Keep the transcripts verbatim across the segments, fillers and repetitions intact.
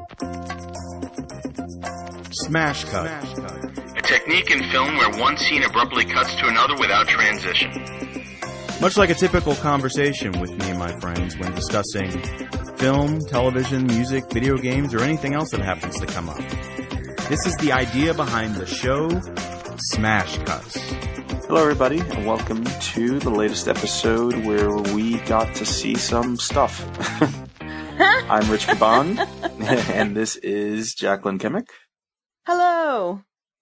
Smash cut. A technique in film where one scene abruptly cuts to another without transition. Much like a typical conversation with me and my friends when discussing film, television, music, video games, or anything else that happens to come up. This is the idea behind the show, Smash Cuts. Hello everybody, and welcome to the latest episode where we got to see some stuff. I'm Rich Caban, and this is Jacqueline Kimmick. Hello.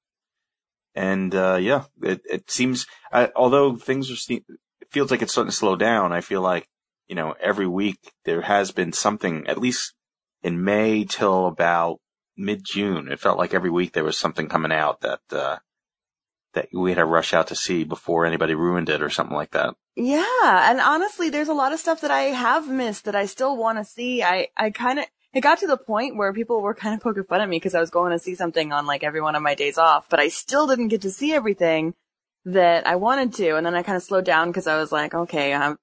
And, uh, yeah, it, it seems, uh, although things are, it feels like it's starting to slow down, I feel like, you know, every week there has been something, at least in May till about mid-June, it felt like every week there was something coming out that, uh, that we had to rush out to see before anybody ruined it or something like that. Yeah, and honestly, there's a lot of stuff that I have missed that I still want to see. I, I kind of, it got to the point where people were kind of poking fun at me because I was going to see something on like every one of my days off, but I still didn't get to see everything that I wanted to. And then I kind of slowed down because I was like, okay, I'm,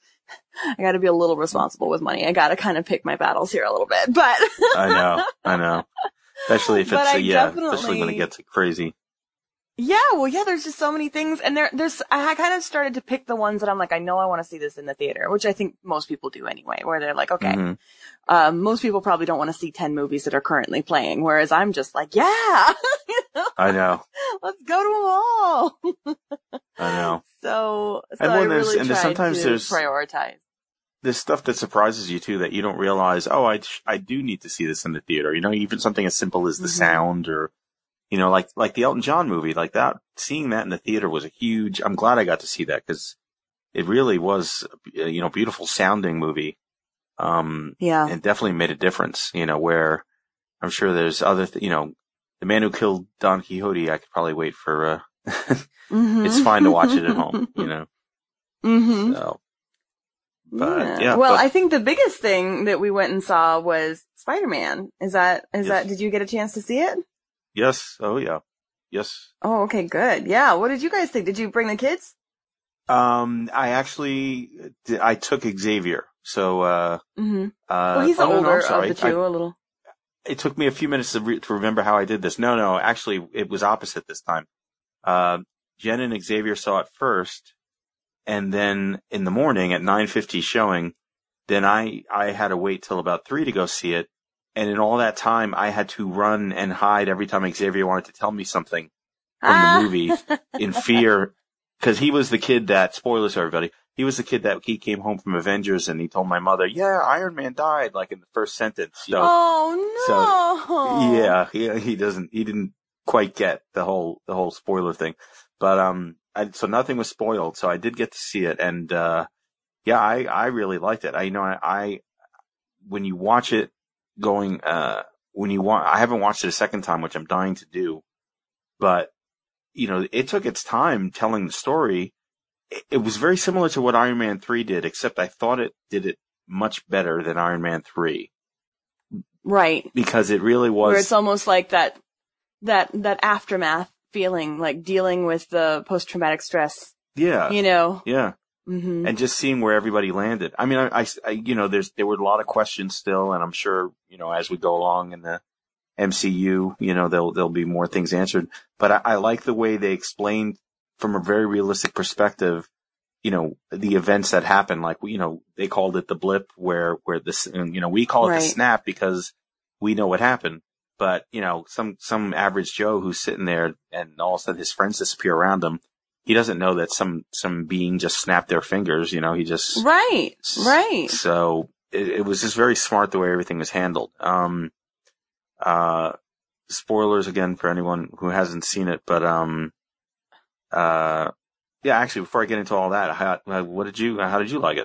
I got to be a little responsible with money. I got to kind of pick my battles here a little bit, but I know, I know, especially if it's a, yeah, especially when it gets crazy. Yeah, well, yeah, there's just so many things, and there, there's, I kind of started to pick the ones that I'm like, I know I want to see this in the theater, which I think most people do anyway, where they're like, okay, mm-hmm. um, most people probably don't want to see ten movies that are currently playing, whereas I'm just like, yeah, you know? I know. Let's go to them all. I know. So, so and I when there's, really and tried sometimes to there's prioritize. There's stuff that surprises you too that you don't realize, oh, I, I do need to see this in the theater. You know, even something as simple as the Mm-hmm. sound or, you know, like, like the Elton John movie, like that, seeing that in the theater was a huge, I'm glad I got to see that because it really was, you know, beautiful sounding movie. Um, Yeah. and definitely made a difference, you know, where I'm sure there's other, th- you know, The Man Who Killed Don Quixote, I could probably wait for, uh, Mm-hmm. it's fine to watch it at home, you know. Mm-hmm. So, but yeah. yeah. Well, but, I think the biggest thing that we went and saw was Spider-Man. Is that, is Yes. that, did you get a chance to see it? Yes. Oh, yeah. Yes. Oh, okay, good. Yeah. What did you guys think? Did you bring the kids? Um, I actually, I took Xavier. So, uh, Mm-hmm. uh, Well, he's the oh, no, older no, I'm sorry. of the two, I, a little. it took me a few minutes to, re- to remember how I did this. No, no, actually, it was opposite this time. Uh, Jen and Xavier saw it first, and then in the morning at nine fifty showing, then I, I had to wait till about three to go see it. And in all that time, I had to run and hide every time Xavier wanted to tell me something from Ah. the movie in fear, because he was the kid that, spoilers everybody, he was the kid that he came home from Avengers and he told my mother, yeah, Iron Man died, like in the first sentence. So, Oh, no. so yeah, he, he doesn't, he didn't quite get the whole, the whole spoiler thing. But, um, I, so nothing was spoiled. So I did get to see it. And, uh, yeah, I, I really liked it. I, you know, I, I, when you watch it going, uh, when you want, I haven't watched it a second time, which I'm dying to do, but, you know, it took its time telling the story. It, it was very similar to what Iron Man three did, except I thought it did it much better than Iron Man three. Right. Because it really was. Where it's almost like that, that, that aftermath feeling, like dealing with the post-traumatic stress. Yeah. You know? Yeah. Mm-hmm. And just seeing where everybody landed. I mean, I, I, I, you know, there's, there were a lot of questions still, and I'm sure, you know, as we go along in the M C U, you know, there'll, there'll be more things answered. But I, I like the way they explained from a very realistic perspective, you know, the events that happened. Like, you know, they called it the blip where, where this, you know, we call it Right. the snap because we know what happened. But, you know, some, some average Joe who's sitting there and all of a sudden his friends disappear around him. He doesn't know that some, some being just snapped their fingers, you know, he just. Right. Right. So it, it was just very smart the way everything was handled. Um, uh, spoilers again for anyone who hasn't seen it, but, um, uh, yeah, actually, before I get into all that, how, what did you, how did you like it?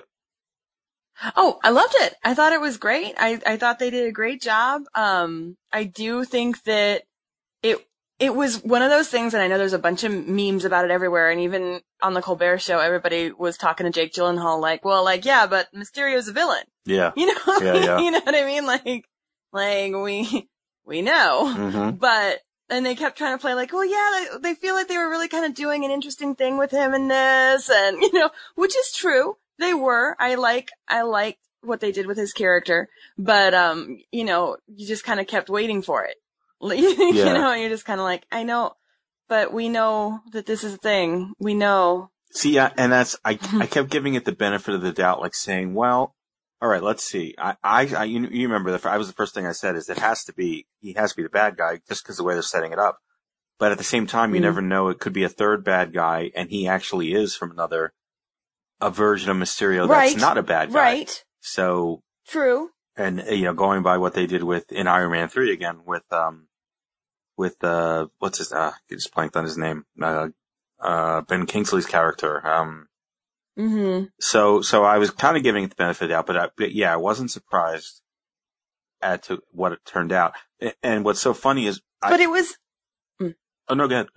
Oh, I loved it. I thought it was great. I, I thought they did a great job. Um, I do think that it, it was one of those things, and I know there's a bunch of memes about it everywhere, and even on the Colbert Show, everybody was talking to Jake Gyllenhaal like, well, like, yeah, but Mysterio's a villain. Yeah. You know what Yeah, I mean? yeah. You know what I mean? Like, like, we, we know. Mm-hmm. But, and they kept trying to play like, well, yeah, they, they feel like they were really kind of doing an interesting thing with him in this, and, you know, which is true. They were. I like, I liked what they did with his character, but, um, you know, you just kind of kept waiting for it. you Yeah. know, you're just kind of like, I know, but we know that this is a thing. We know. See, yeah, and that's, I, I kept giving it the benefit of the doubt, like saying, well, all right, let's see. I, I, I you, you remember that I was the first thing I said is it has to be, he has to be the bad guy just because of the way they're setting it up. But at the same time, you Mm. never know. It could be a third bad guy, and he actually is from another, a version of Mysterio Right. that's not a bad guy. Right. So, True. and, you know, going by what they did with, in Iron Man three again, with, um, with, uh, what's his, uh, I just blanked on his name, uh, uh, Ben Kingsley's character, um, Mm-hmm. So, so I was kind of giving it the benefit of the doubt, but, I, but yeah, I wasn't surprised at to what it turned out. And what's so funny is, I, But it was, oh no, go ahead.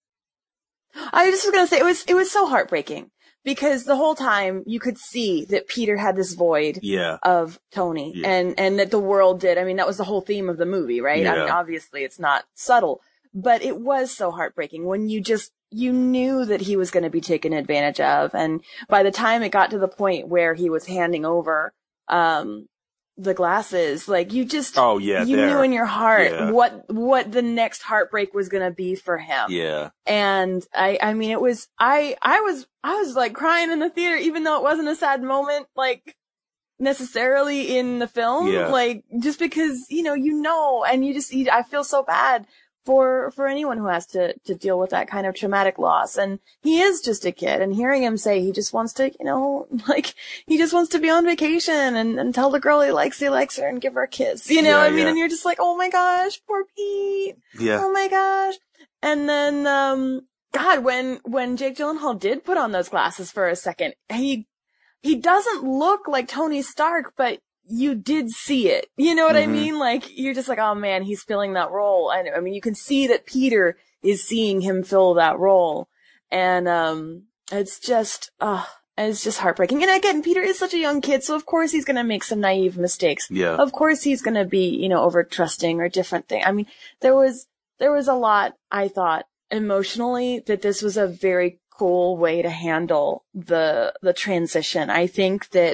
I just was going to say, it was, it was so heartbreaking because the whole time you could see that Peter had this void Yeah, of Tony Yeah. and, and that the world did. I mean, that was the whole theme of the movie, right? I Yeah. mean, obviously it's not subtle, but it was so heartbreaking when you just, you knew that he was going to be taken advantage of. And by the time it got to the point where he was handing over, um, the glasses, like you just, oh yeah, you there. knew in your heart Yeah. what, what the next heartbreak was going to be for him. Yeah, And I, I mean, it was, I, I was, I was like crying in the theater, even though it wasn't a sad moment, like necessarily in the film, Yeah. like just because, you know, you know, and you just, you, I feel so bad for, for anyone who has to, to deal with that kind of traumatic loss. And he is just a kid, and hearing him say he just wants to, you know, like he just wants to be on vacation and, and tell the girl he likes, he likes her and give her a kiss, you know Yeah, what I mean? yeah. And you're just like, oh my gosh, poor Pete. yeah, Oh my gosh. And then, um, God, when, when Jake Gyllenhaal did put on those glasses for a second, he, he doesn't look like Tony Stark, but you did see it. You know what Mhm. I mean? Like, you're just like, oh man, he's filling that role. And I mean, you can see that Peter is seeing him fill that role. And, um, it's just, uh, it's just heartbreaking. And again, Peter is such a young kid, so of course he's gonna make some naive mistakes. yeah, Of course he's gonna be, you know, over trusting or different thing. I mean, there was, there was a lot, I thought, emotionally, that this was a very cool way to handle the, the transition. I think that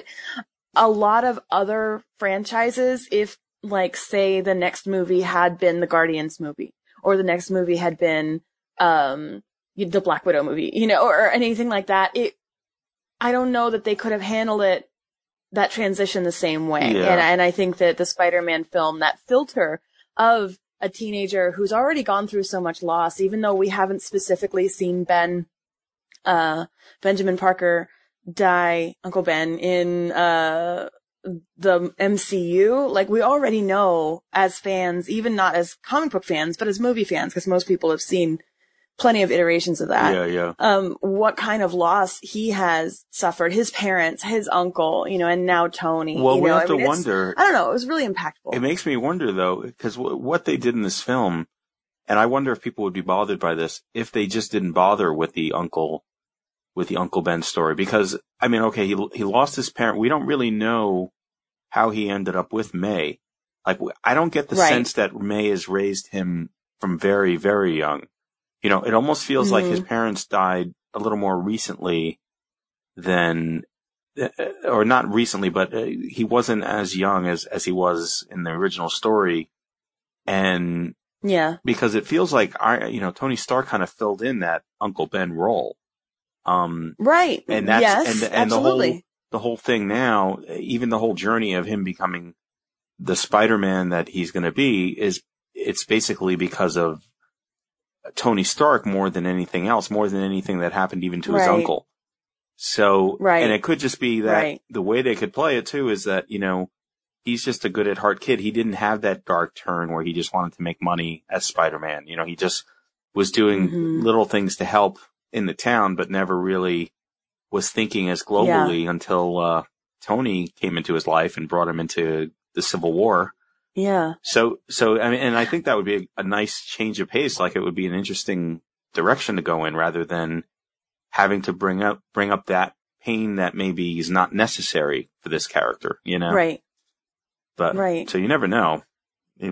a lot of other franchises, if like, say the next movie had been the Guardians movie, or the next movie had been, um, the Black Widow movie, you know, or anything like that, it, I don't know that they could have handled it, that transition the same way. Yeah. And, and I think that the Spider-Man film, that filter of a teenager who's already gone through so much loss, even though we haven't specifically seen Ben, uh, Benjamin Parker die, Uncle Ben, in, uh, the M C U, like we already know as fans, even not as comic book fans, but as movie fans, because most people have seen plenty of iterations of that. yeah, yeah. Um, what kind of loss he has suffered, his parents, his uncle, you know, and now Tony. Well, you we know, have I to mean, it's- wonder. I don't know. It was really impactful. It makes me wonder though, because w- what they did in this film, and I wonder if people would be bothered by this if they just didn't bother with the uncle, with the Uncle Ben story. Because I mean, okay, he he lost his parent. We don't really know how he ended up with May. Like, I don't get the Right. sense that May has raised him from very, very young. You know, it almost feels like his Mhm. parents died a little more recently than, uh, or not recently, but uh, he wasn't as young as, as he was in the original story. And Yeah. because it feels like, I, you know, Tony Stark kind of filled in that Uncle Ben role. Um, Right. and that's, yes, and, and the absolutely. whole, the whole thing now, even the whole journey of him becoming the Spider-Man that he's going to be is, it's basically because of Tony Stark more than anything else, more than anything that happened even to his Right. uncle. So, Right. and it could just be that Right. the way they could play it too is that, you know, he's just a good at heart kid. He didn't have that dark turn where he just wanted to make money as Spider-Man. You know, he just was doing Mhm. little things to help in the town, but never really was thinking as globally until, uh, Tony came into his life and brought him into the Civil War. Yeah. So, so, I mean, and I think that would be a, a nice change of pace. Like, it would be an interesting direction to go in rather than having to bring up, bring up that pain that maybe is not necessary for this character, you know? Right. But, Right. so you never know. It-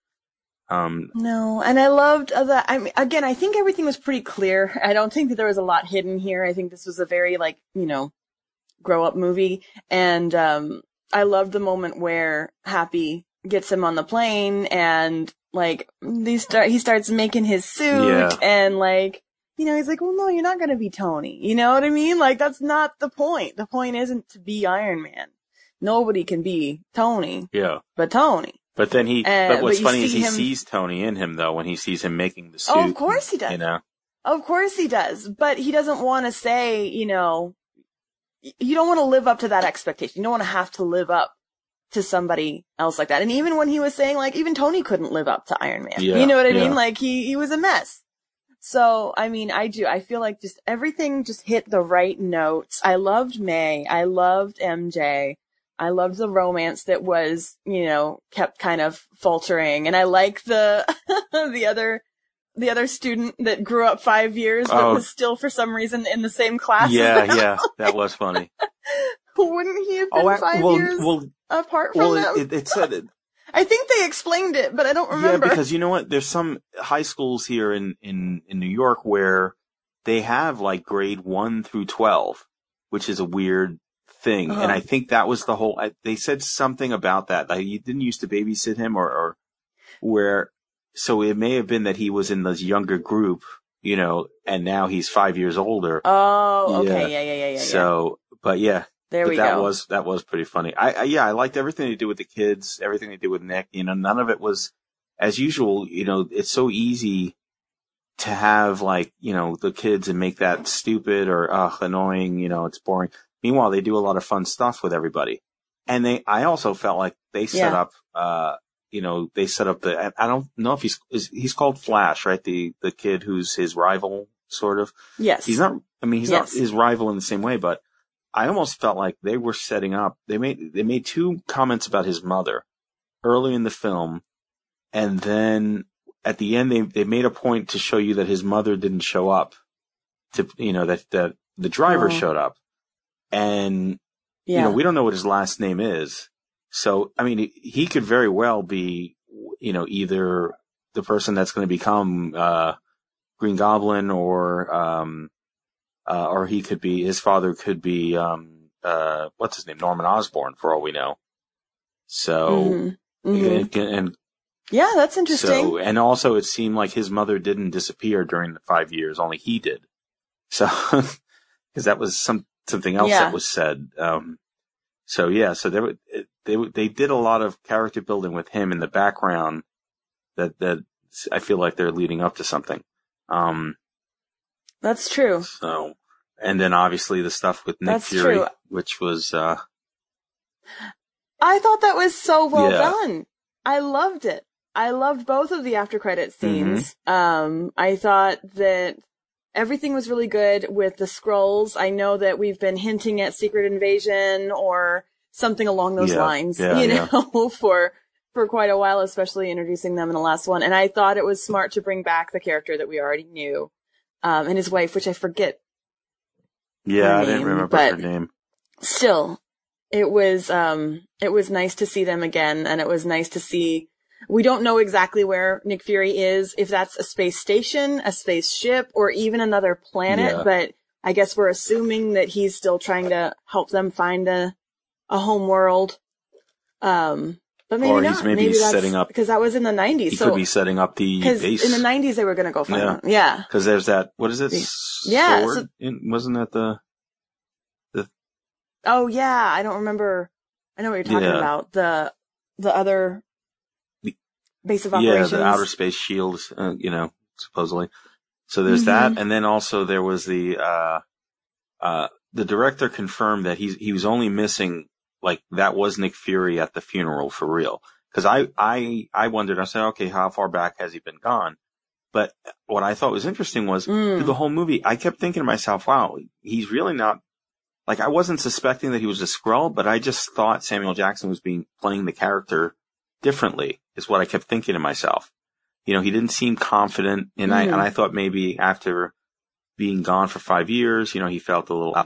um, No, and I loved uh, that. I mean, again, I think everything was pretty clear. I don't think that there was a lot hidden here. I think this was a very, like, you know, grow up movie. And, um, I loved the moment where Happy gets him on the plane and like they start, he starts making his suit Yeah. and like, you know, he's like, well, no, you're not going to be Tony. You know what I mean? Like, that's not the point. The point isn't to be Iron Man. Nobody can be Tony. Yeah. But Tony. But then he, Uh, but what's but you funny is see he him- sees Tony in him though when he sees him making the suit. Oh, of course he does. You know? Of course he does. But he doesn't want to say, you know, y- you don't want to live up to that expectation. You don't want to have to live up to somebody else like that. And even when he was saying, like, even Tony couldn't live up to Iron Man. Yeah, You know what I yeah. mean? Like, he, he was a mess. So, I mean, I do. I feel like just everything just hit the right notes. I loved May. I loved M J. I loved the romance that was, you know, kept kind of faltering. And I like the, the other, the other student that grew up five years but Oh. was still for some reason in the same class. Yeah, as them. yeah, that was funny. Wouldn't he have been I- five well, years well, apart from well, them? it, it said it. I think they explained it, but I don't remember. Yeah, because you know what? There's some high schools here in, in, in New York where they have like grade one through twelve, which is a weird thing. Uh-huh. And I think that was the whole, I, they said something about that. Like you didn't used to babysit him or, or where, so it may have been that he was in this younger group, you know, and now he's five years older. Oh, okay. Yeah. Yeah, yeah, yeah, yeah. yeah. So, but yeah. There But we that go. was that was pretty funny. I, I yeah, I liked everything they did with the kids, everything they did with Nick. You know, none of it was as usual. You know, it's so easy to have like you know the kids and make that stupid or uh, annoying. You know, it's boring. Meanwhile, they do a lot of fun stuff with everybody, and they. I also felt like they set Yeah. up. Uh, you know, they set up the. I I don't know if he's is, he's called Flash, right? The the kid who's his rival, sort of. Yes. He's not. I mean, he's Yes. not his rival in the same way, but. I almost felt like they were setting up. They made they made two comments about his mother early in the film, and then at the end they they made a point to show you that his mother didn't show up. To you know that that the driver Oh. showed up, and Yeah. you know we don't know what his last name is. So I mean he, he could very well be you know either the person that's going to become uh, Green Goblin or. Um, Uh, or he could be, his father could be, um, uh, what's his name? Norman Osborn, for all we know. So, Mhm. Mhm. and, and Yeah, that's interesting. so, and also it seemed like his mother didn't disappear during the five years, only he did. So, cause that was some, something else Yeah. that was said. Um, so yeah, so they, were- they, they did a lot of character building with him in the background that, that I feel like they're leading up to something. Um, That's true. So, and then obviously the stuff with Nick That's Fury, true. which was, uh, I thought that was so well Yeah. done. I loved it. I loved both of the after credit Mm-hmm. scenes. Um, I thought that everything was really good with the scrolls. I know that we've been hinting at Secret Invasion or something along those Yeah. lines, Yeah, you yeah. know, for for quite a while, especially introducing them in the last one. And I thought it was smart to bring back the character that we already knew, um, and his wife, which I forget. yeah, Her I didn't name, remember but- her name. Still, it was um it was nice to see them again, and it was nice to see. We don't know exactly where Nick Fury is, if that's a space station, a spaceship, or even another planet, Yeah. but I guess we're assuming that he's still trying to help them find a a home world. Um but maybe Or not. he's maybe that's, setting up- because that was in the nineties. He So could be setting up the because base. in the nineties they were going to go find Yeah. him. Yeah. Cause there's that, what is it? Yeah, Sword? so- In- wasn't that the, Oh yeah, I don't remember. I know what you're talking Yeah. about. The the other The- base of yeah, operations. the outer space shield, uh, you know, supposedly. So there's Mhm. that. And then also there was the, uh, uh, the director confirmed that he's, he was only missing, like, that was Nick Fury at the funeral for real. Cause I, I, I wondered, I said, okay, how far back has he been gone? But what I thought was interesting was Mm. through the whole movie, I kept thinking to myself, wow, he's really not, like, I wasn't suspecting that he was a Skrull, but I just thought Samuel Jackson was being, playing the character differently, is what I kept thinking to myself. You know, he didn't seem confident, and I, Mhm. and I thought maybe after being gone for five years, you know, he felt a little,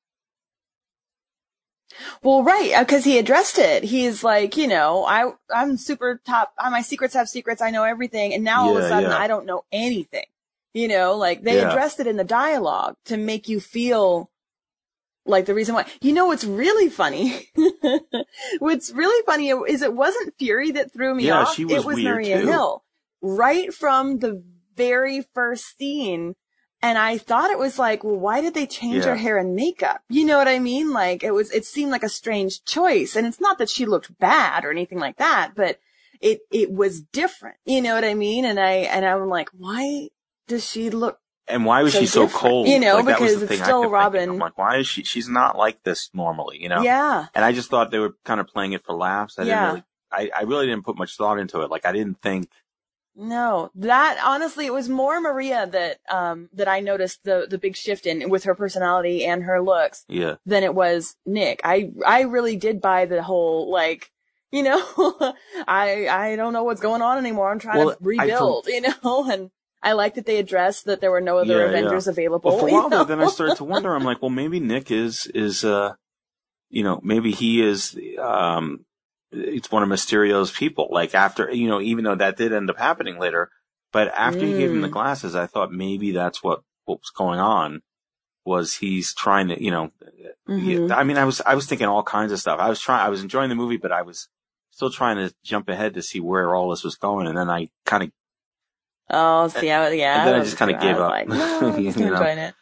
Well, right, because he addressed it. He's like, you know, I I'm super top. My secrets have secrets. I know everything, and now all of a Yeah, sudden yeah. I don't know anything. You know, like they Yeah. addressed it in the dialogue to make you feel like the reason why. You know what's really funny? What's really funny is it wasn't Fury that threw me Yeah, off. she was it was weird Maria too. Hill. Right from the very first scene. And I thought it was like, well, why did they change Yeah. her hair and makeup? You know what I mean? Like it was, it seemed like a strange choice. And it's not that she looked bad or anything like that, but it, it was different. You know what I mean? And I, and I'm like, why does she look And why was so she so different? cold? You know, like, that was because the it's thing I still kept Robin. thinking. I'm like, why is she? She's not like this normally, you know? Yeah. And I just thought they were kind of playing it for laughs. I Yeah. didn't really, I, I really didn't put much thought into it. Like, I didn't think. No, that honestly, it was more Maria that, um, that I noticed the, the big shift in with her personality and her looks Yeah. than it was Nick. I, I really did buy the whole, like, you know, I, I don't know what's going on anymore. I'm trying Well, to rebuild, I, you know, and I like that they addressed that there were no other Yeah, Avengers yeah. available. Well, for a you while there, know? then I started to wonder. I'm like, well, maybe Nick is is uh, you know, maybe he is um, it's one of Mysterio's people. Like after, you know, even though that did end up happening later, but after he gave him the Mm. glasses, I thought maybe that's what what was going on. Was he's trying to, you know, he- Mhm. I mean, I was I was thinking all kinds of stuff. I was trying, I was enjoying the movie, but I was still trying to jump ahead to see where all this was going, and then I kind of. Oh, see, I, yeah. And then I was- just kinda I gave was up. Like, no, I'm just You know? enjoying it.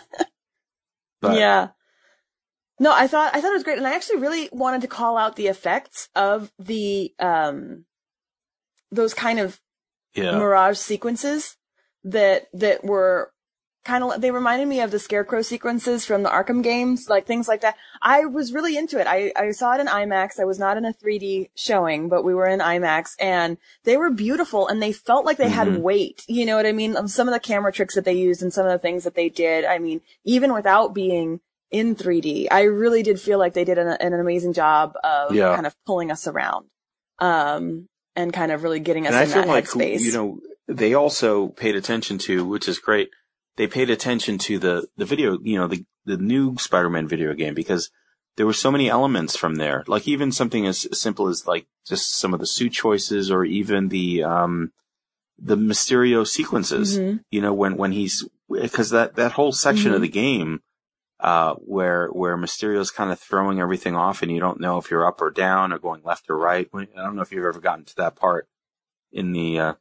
But, Yeah. No, I thought, I thought it was great. And I actually really wanted to call out the effects of the, um, those kind of Yeah. mirage sequences that, that were kind of, they reminded me of the Scarecrow sequences from the Arkham games, like things like that. I was really into it. I, I saw it in IMAX. I was not in a three D showing, but we were in IMAX and they were beautiful and they felt like they had Mhm. weight. You know what I mean? Of some of the camera tricks that they used and some of the things that they did. I mean, even without being in three D, I really did feel like they did an, an amazing job of Yeah. kind of pulling us around, um, and kind of really getting us And I in feel that like, headspace. you know, they also paid attention to, which is great, they paid attention to the, the video, you know, the, the new Spider-Man video game, because there were so many elements from there. Like even something as simple as like just some of the suit choices or even the, um, the Mysterio sequences, Mhm. you know, when, when he's, because that, that whole section Mhm. of the game, uh, where, where Mysterio's kind of throwing everything off and you don't know if you're up or down or going left or right. I don't know if you've ever gotten to that part in the, uh,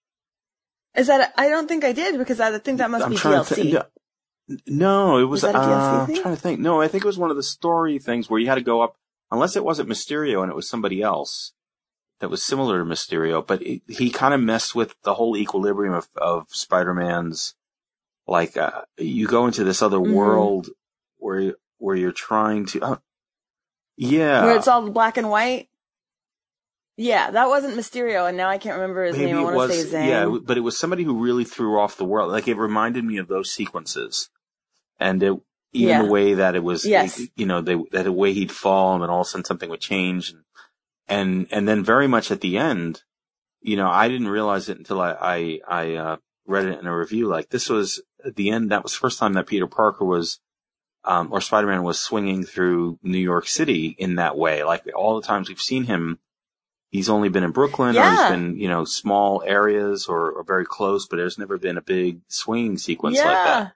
Is that, I don't think I did because I think that must I'm be trying D L C. to think. No, it was, Was that a D L C uh, thing? I'm trying to think. No, I think it was one of the story things where you had to go up, unless it wasn't Mysterio and it was somebody else that was similar to Mysterio, but it, he kind of messed with the whole equilibrium of, of Spider-Man's, like, uh, you go into this other Mhm. world where, where you're trying to, uh, yeah. Where it's all black and white. Yeah, that wasn't Mysterio, and now I can't remember his Maybe name. I it want was, to say Zane. yeah, but it was somebody who really threw off the world. Like it reminded me of those sequences, and it, even Yeah. the way that it was, Yes. you know, they, that the way he'd fall, and then all of a sudden something would change, and and and then very much at the end, you know, I didn't realize it until I I, I uh, read it in a review. Like this was at the end. That was the first time that Peter Parker was, um, or Spider-Man was swinging through New York City in that way. Like all the times we've seen him. He's only been in Brooklyn, or Yeah. he's been, you know, small areas or, or very close, but there's never been a big swinging sequence yeah. like that.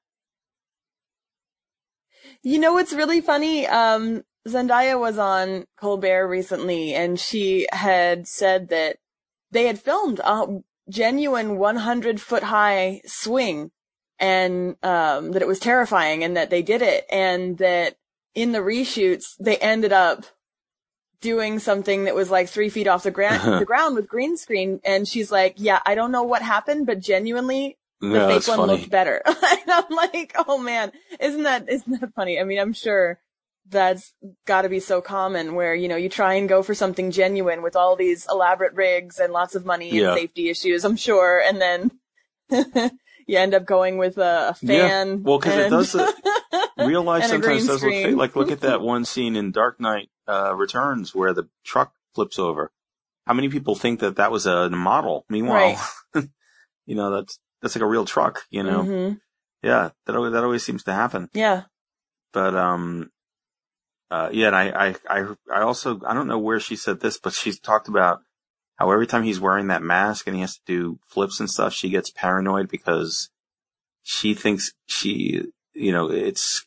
You know what's really funny? Um, Zendaya was on Colbert recently, and she had said that they had filmed a genuine one hundred foot high swing, and um, that it was terrifying, and that they did it, and that in the reshoots they ended up doing something that was like three feet off the, gra- the ground with green screen. And she's like, yeah, I don't know what happened, but genuinely the Yeah, fake that's one funny. looked better. And I'm like, oh man, isn't that, isn't that funny? I mean, I'm sure that's gotta be so common where, you know, you try and go for something genuine with all these elaborate rigs and lots of money Yeah. and safety issues, I'm sure. And then you end up going with a, a fan. Yeah. Well, cause it and- does, uh, real life and a sometimes green does look screen. fake. Like look at that one scene in Dark Knight, uh, Returns where the truck flips over. How many people think that that was a model? Meanwhile, you know, that's, that's like a real truck, you know? Mhm. Yeah. That always, that always seems to happen. Yeah. But, um, uh, yeah, and I, I, I, I also, I don't know where she said this, but she's talked about how every time he's wearing that mask and he has to do flips and stuff, she gets paranoid because she thinks she, you know, it's,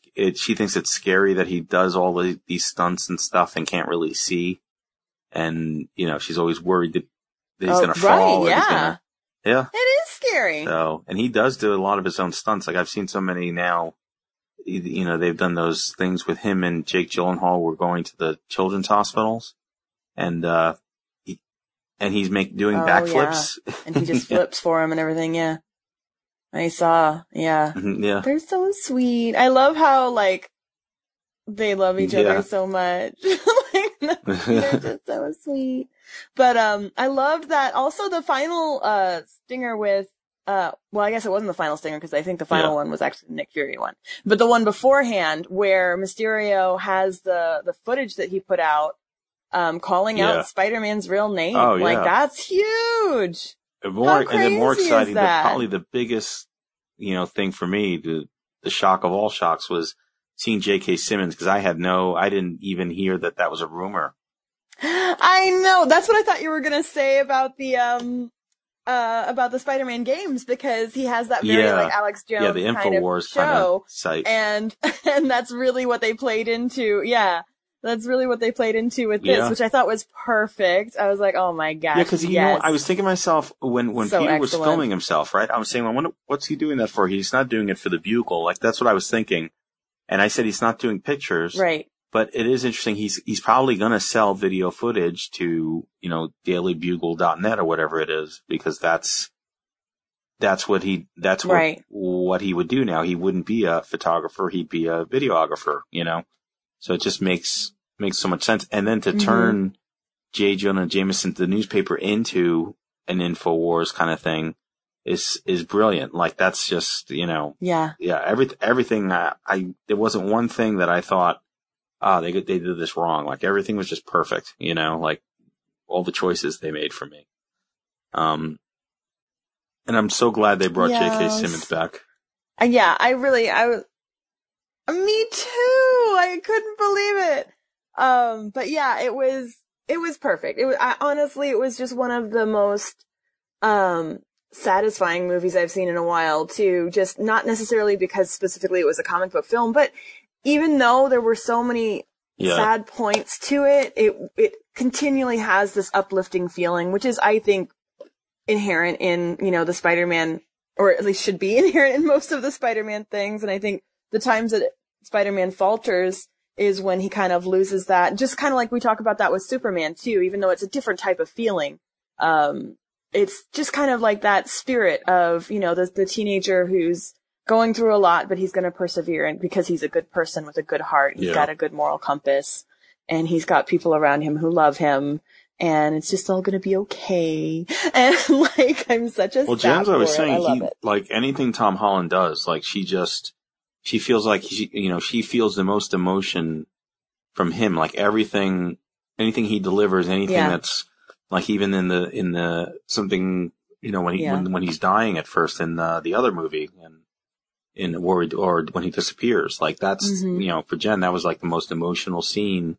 it, she thinks it's scary that he does all the, these stunts and stuff and can't really see. And, you know, she's always worried that, that he's Oh, going to right, fall. Or yeah. he's gonna, yeah. It is scary. So, and he does do a lot of his own stunts. Like I've seen so many now, you know, they've done those things with him and Jake Gyllenhaal. We're going to the children's hospitals and, uh, he, and he's make, doing Oh, backflips. yeah. And he just flips for him and everything, yeah. I saw, yeah. Mhm, yeah. They're so sweet. I love how, like, they love each Yeah. other so much. Like, they're just so sweet. But, um, I loved that. Also, the final, uh, stinger with, uh, well, I guess it wasn't the final stinger because I think the final Yeah. one was actually the Nick Fury one. But the one beforehand where Mysterio has the, the footage that he put out, um, calling Yeah. out Spider-Man's real name. Oh, Like, yeah. that's huge. And more, How and then more crazy is exciting, but that? probably the biggest, you know, thing for me, the, the shock of all shocks was seeing J K. Simmons because I had no, I didn't even hear that that was a rumor. I know. That's what I thought you were going to say about the, um, uh, about the Spider-Man games because he has that very, Yeah. like, Alex Jones Yeah, the kind of InfoWars kind show. of site. And, and that's really what they played into. Yeah. That's really what they played into with this, Yeah. which I thought was perfect. I was like, oh my gosh. Yeah, because you yes. know, I was thinking to myself when when So Peter was excellent. filming himself, right? I was saying, I wonder what's he doing that for? He's not doing it for the Bugle. Like that's what I was thinking. And I said he's not doing pictures. Right. But it is interesting. He's he's probably going to sell video footage to, you know, daily bugle dot net or whatever it is, because that's that's what he that's what Right. what he would do now. He wouldn't be a photographer. He'd be a videographer. You know, so it just makes makes so much sense. And then to Mhm. turn J. Jonah Jameson, the newspaper, into an InfoWars kind of thing is is brilliant. Like that's just, you know, Yeah. yeah, every everything. I, I there wasn't one thing that I thought, ah, they they did this wrong. Like everything was just perfect. You know, like all the choices they made for me. Um, and I'm so glad they brought J K. Yes. Simmons back. Uh, yeah, I really, I was, me too. I couldn't believe it. Um, but yeah, it was, it was perfect. It was, I, honestly, it was just one of the most, um, satisfying movies I've seen in a while too. Just not necessarily because specifically it was a comic book film, but even though there were so many Yeah. sad points to it, it, it continually has this uplifting feeling, which is, I think, inherent in, you know, the Spider-Man, or at least should be inherent in most of the Spider-Man things. And I think the times that Spider-Man falters is when he kind of loses that. Just kind of like we talk about that with Superman too, even though it's a different type of feeling. Um, it's just kind of like that spirit of, you know, the, the teenager who's going through a lot, but he's going to persevere, and because he's a good person with a good heart, he's Yeah. got a good moral compass, and he's got people around him who love him, and it's just all going to be okay. And like, I'm such a Well, sap Jen's, I was for it. I saying, love he it. like anything Tom Holland does, like she just she feels like she, you know, she feels the most emotion from him. Like everything, anything he delivers, anything Yeah. that's like even in the in the something, you know, when he Yeah. when when he's dying at first in the, the other movie and in or or when he disappears, like that's Mhm. you know, for Jen that was like the most emotional scene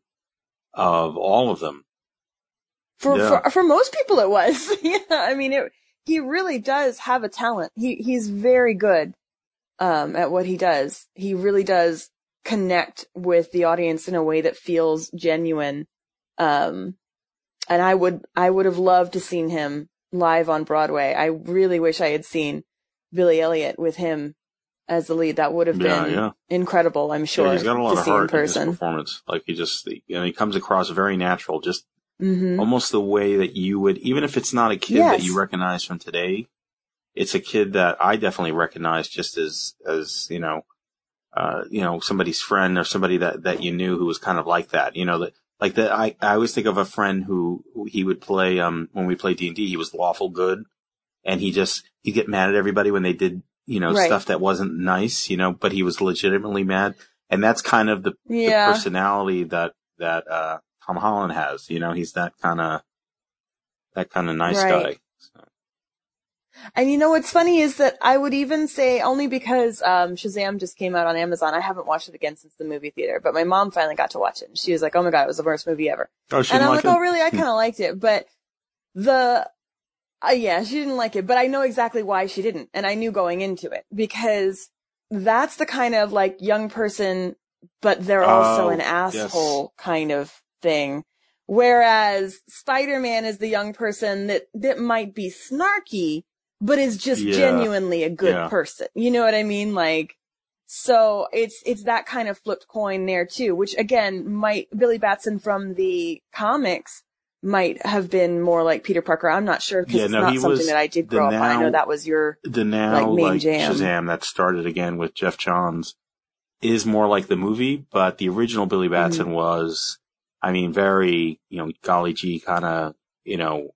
of all of them. For, Yeah. for, for most people it was. Yeah. I mean, it, he really does have a talent. He, he's very good, um, at what he does. He really does connect with the audience in a way that feels genuine. Um, and I would, I would have loved to seen him live on Broadway. I really wish I had seen Billy Elliot with him as the lead. That would have Yeah, been yeah. incredible, I'm sure, Yeah, he's got a lot to of see in heart in his person. performance. Like he just, you know, he comes across very natural, just Mm-hmm. almost the way that you would, even if it's not a kid Yes. that you recognize from today, it's a kid that I definitely recognize just as, as, you know, uh, you know, somebody's friend or somebody that, that you knew who was kind of like that, you know, that, like that, I, I always think of a friend who, who he would play, um, when we played D and D, he was lawful good and he just, he'd get mad at everybody when they did, you know, Right. stuff that wasn't nice, you know, but he was legitimately mad. And that's kind of the, Yeah. the personality that, that, uh, Tom Holland has, you know, he's that kind of, that kind of nice Right. guy. So, And you know what's funny is that I would even say, only because um Shazam just came out on Amazon, I haven't watched it again since the movie theater, but my mom finally got to watch it, and she was like, oh my god, it was the worst movie ever. oh, she And didn't I'm like like, it? oh really, I kind of liked it, but the, uh, yeah, she didn't like it, but I know exactly why she didn't, and I knew going into it, because that's the kind of like young person, but they're also Oh, an asshole kind of thing. Whereas Spider-Man is the young person that, that might be snarky, but is just Yeah. genuinely a good Yeah. person. You know what I mean? Like, so it's, it's that kind of flipped coin there too, which again, might, Billy Batson from the comics might have been more like Peter Parker. I'm not sure because Yeah, it's no, not he something was that I did the grow up on. I now- know that was your, The now, Like, main like, jam. Shazam that started again with Jeff Johns is more like the movie, but the original Billy Batson Mm-hmm. was, I mean, very, you know, golly gee kind of, you know,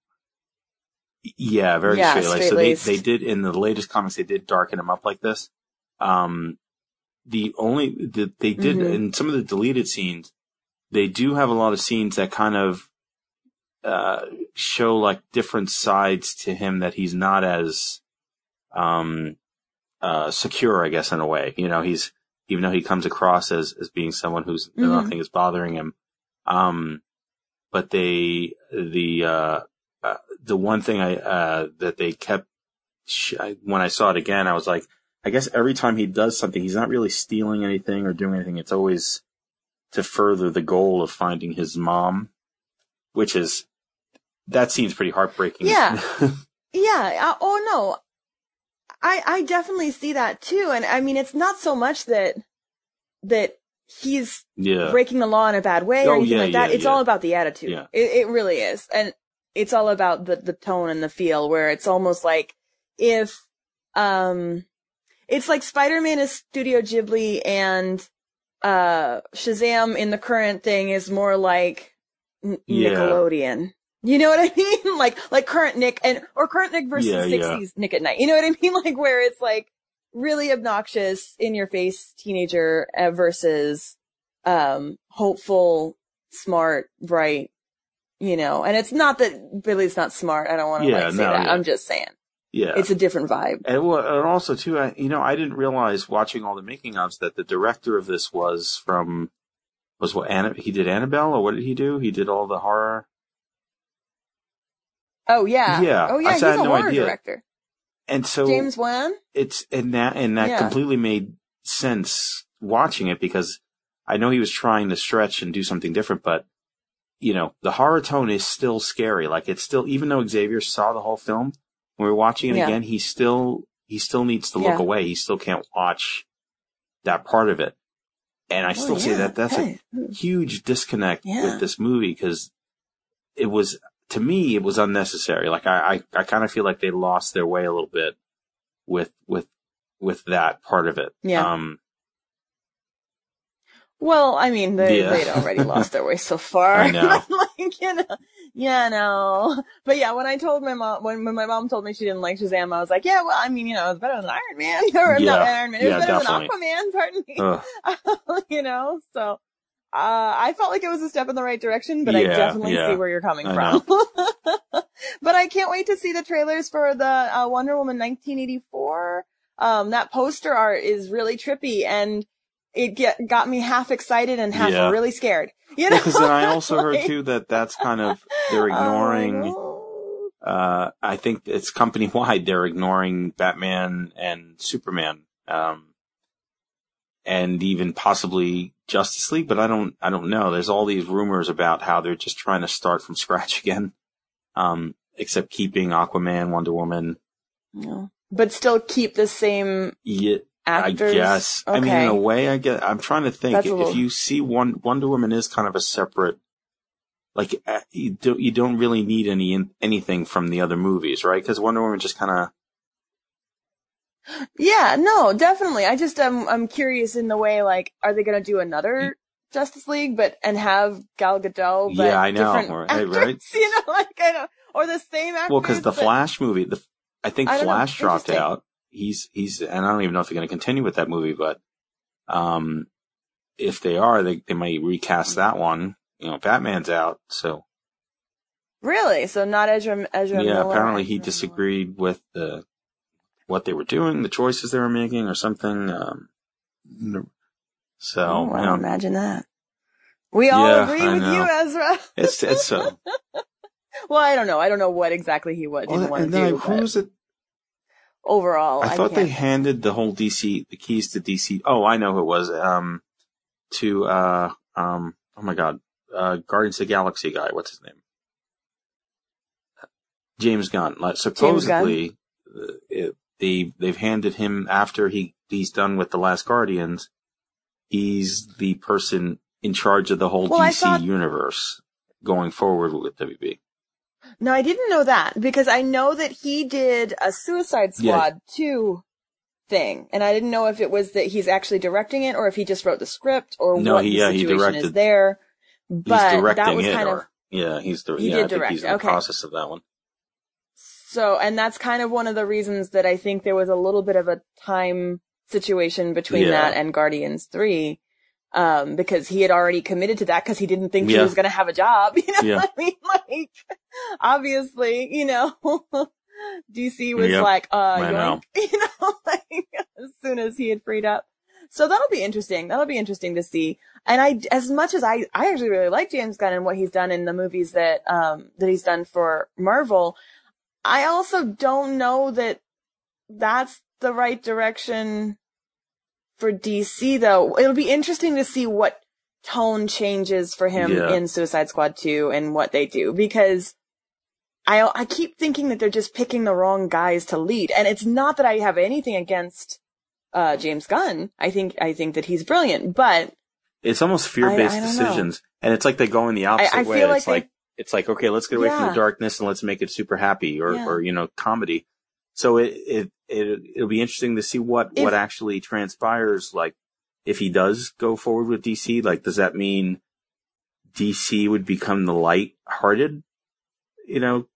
yeah, very Yeah, straight. Like, so they, straight-laced. they did, in the latest comics, they did darken him up like this. Um, the only, the, they did, Mhm. in some of the deleted scenes, they do have a lot of scenes that kind of, uh, show like different sides to him that he's not as, um, uh, secure, I guess, in a way. You know, he's, even though he comes across as, as being someone who's, Mhm. nothing is bothering him. Um, but they, the, uh, uh, the one thing I, uh, that they kept, sh- I, when I saw it again, I was like, I guess every time he does something, he's not really stealing anything or doing anything. It's always to further the goal of finding his mom, which is, that seems pretty heartbreaking. Yeah. Yeah. Uh, oh no. I, I definitely see that too. And I mean, it's not so much that, that he's yeah. breaking the law in a bad way or Oh, anything yeah, like that. yeah, It's yeah. all about the attitude. Yeah. It, it really is. And it's all about the, the tone and the feel where it's almost like if, um, it's like Spider-Man is Studio Ghibli and, uh, Shazam in the current thing is more like N- Yeah. Nickelodeon. You know what I mean? Like, like current Nick and, or current Nick versus Yeah, yeah. sixties Nick at Night. You know what I mean? Like where it's like really obnoxious, in your face teenager uh, versus, um, hopeful, smart, bright, you know, and it's not that Billy's not smart. I don't want to Yeah, like say no, that. yeah. I'm just saying Yeah. it's a different vibe. And, well, and also too, I, you know, I didn't realize watching all the making ofs that the director of this was from, was what, Anna, he did Annabelle, or what did he do? He did all the horror. Oh yeah. Yeah, Oh yeah. I He's had a no horror idea. director. And so James Wan. it's, and that, and that Yeah. completely made sense watching it because I know he was trying to stretch and do something different, but you know, the horror tone is still scary. Like it's still, even though Xavier saw the whole film, when we're watching it Yeah. again, he still, he still needs to look Yeah. away. He still can't watch that part of it. And I Oh, still say yeah. that that's Hey. a huge disconnect Yeah. with this movie because it was, to me, it was unnecessary. Like I, I, I kind of feel like they lost their way a little bit with, with, with that part of it. Yeah. Um, Well, I mean, they, Yeah. they'd already lost their way so far. I know. like, you know, yeah, no. But yeah, when I told my mom, when, when my mom told me she didn't like Shazam, I was like, yeah, well, I mean, you know, it's better than Iron Man. or Yeah. not Iron Man. It was Yeah, better definitely. than Aquaman, pardon me. ugh. you know, so, uh, I felt like it was a step in the right direction, but I Yeah, definitely yeah. see where you're coming I from. But I can't wait to see the trailers for the, uh, Wonder Woman nineteen eighty-four. Um, that poster art is really trippy and it get, got me half excited and half Yeah. really scared. You know? Because then I also heard Like- too that that's kind of, they're ignoring, Oh, uh, I think it's company wide. They're ignoring Batman and Superman, um, and even possibly Justice League, but I don't, I don't know. There's all these rumors about how they're just trying to start from scratch again. Um, except keeping Aquaman, Wonder Woman. no. No. But still keep the same Yeah, actors. I guess. Okay. I mean, in a way, I get, I'm trying to think That's a if little- you see one, Wonder Woman is kind of a separate, like, uh, you don't, you don't really need any, anything from the other movies, right? Because Wonder Woman just kind of, Yeah, no, definitely. I just, um, I'm curious in the way, like, are they gonna do another Justice League, but, and have Gal Gadot, but Yeah, I know, different right, actors, right? You know, like, I don't, or the same actors. well, because the but- Flash movie, the, I think I don't know, Flash dropped interesting. out. He's, he's, and I don't even know if they're going to continue with that movie, but, um, if they are, they, they might recast that one. You know, Batman's out, so. Really? So not Ezra, Ezra Yeah, Miller? apparently he Ezra disagreed with the what they were doing, the choices they were making, or something. Um, so, Miller. Oh, you wow, know, imagine that. We all Yeah, agree I with know. you, Ezra. it's it's so. Well, I don't know. I don't know what exactly he would, didn't Well, want and to then do. I, but- who's it? overall, I I thought they can't- handed the whole D C, the keys to D C. Oh, I know who it was. Um, to, uh, um, oh my God, uh, Guardians of the Galaxy guy. What's his name? James Gunn. Like, supposedly, uh, it, they, they've handed him after he, he's done with The Last Guardians. He's the person in charge of the whole Well, I D C thought- universe going forward with W B. No, I didn't know that because I know that he did a Suicide Yeah. Squad two thing, and I didn't know if it was that he's actually directing it or if he just wrote the script or No, what he- the yeah, he situation directed- is there. He's But directing that was it, kind or of yeah, he's the He yeah, did I think direct he's it, in the okay. process of that one. so, and that's kind of one of the reasons that I think there was a little bit of a time situation between Yeah. that and Guardians three. Um, because he had already committed to that because he didn't think he Yeah. was going to have a job. You know Yeah. what I mean? Like, obviously, you know, D C was Yep. like, uh, I yoink, know. you know, like, as soon as he had freed up. So that'll be interesting. That'll be interesting to see. And I, as much as I, I actually really like James Gunn and what he's done in the movies that, um, that he's done for Marvel, I also don't know that that's the right direction for D C, though. It'll be interesting to see what tone changes for him Yeah. in Suicide Squad two and what they do, because I I keep thinking that they're just picking the wrong guys to lead. And it's not that I have anything against uh James Gunn. I think I think that he's brilliant, but It's almost fear-based I- I don't decisions, and it's like they go in the opposite I way. feel like It's like they- it's like okay, let's get away from Yeah. the darkness and let's make it super happy, or Yeah. or you know, comedy. So it it it it'll be interesting to see what If- what actually transpires. Like if he does go forward with D C, like does that mean D C would become the light-hearted? You know,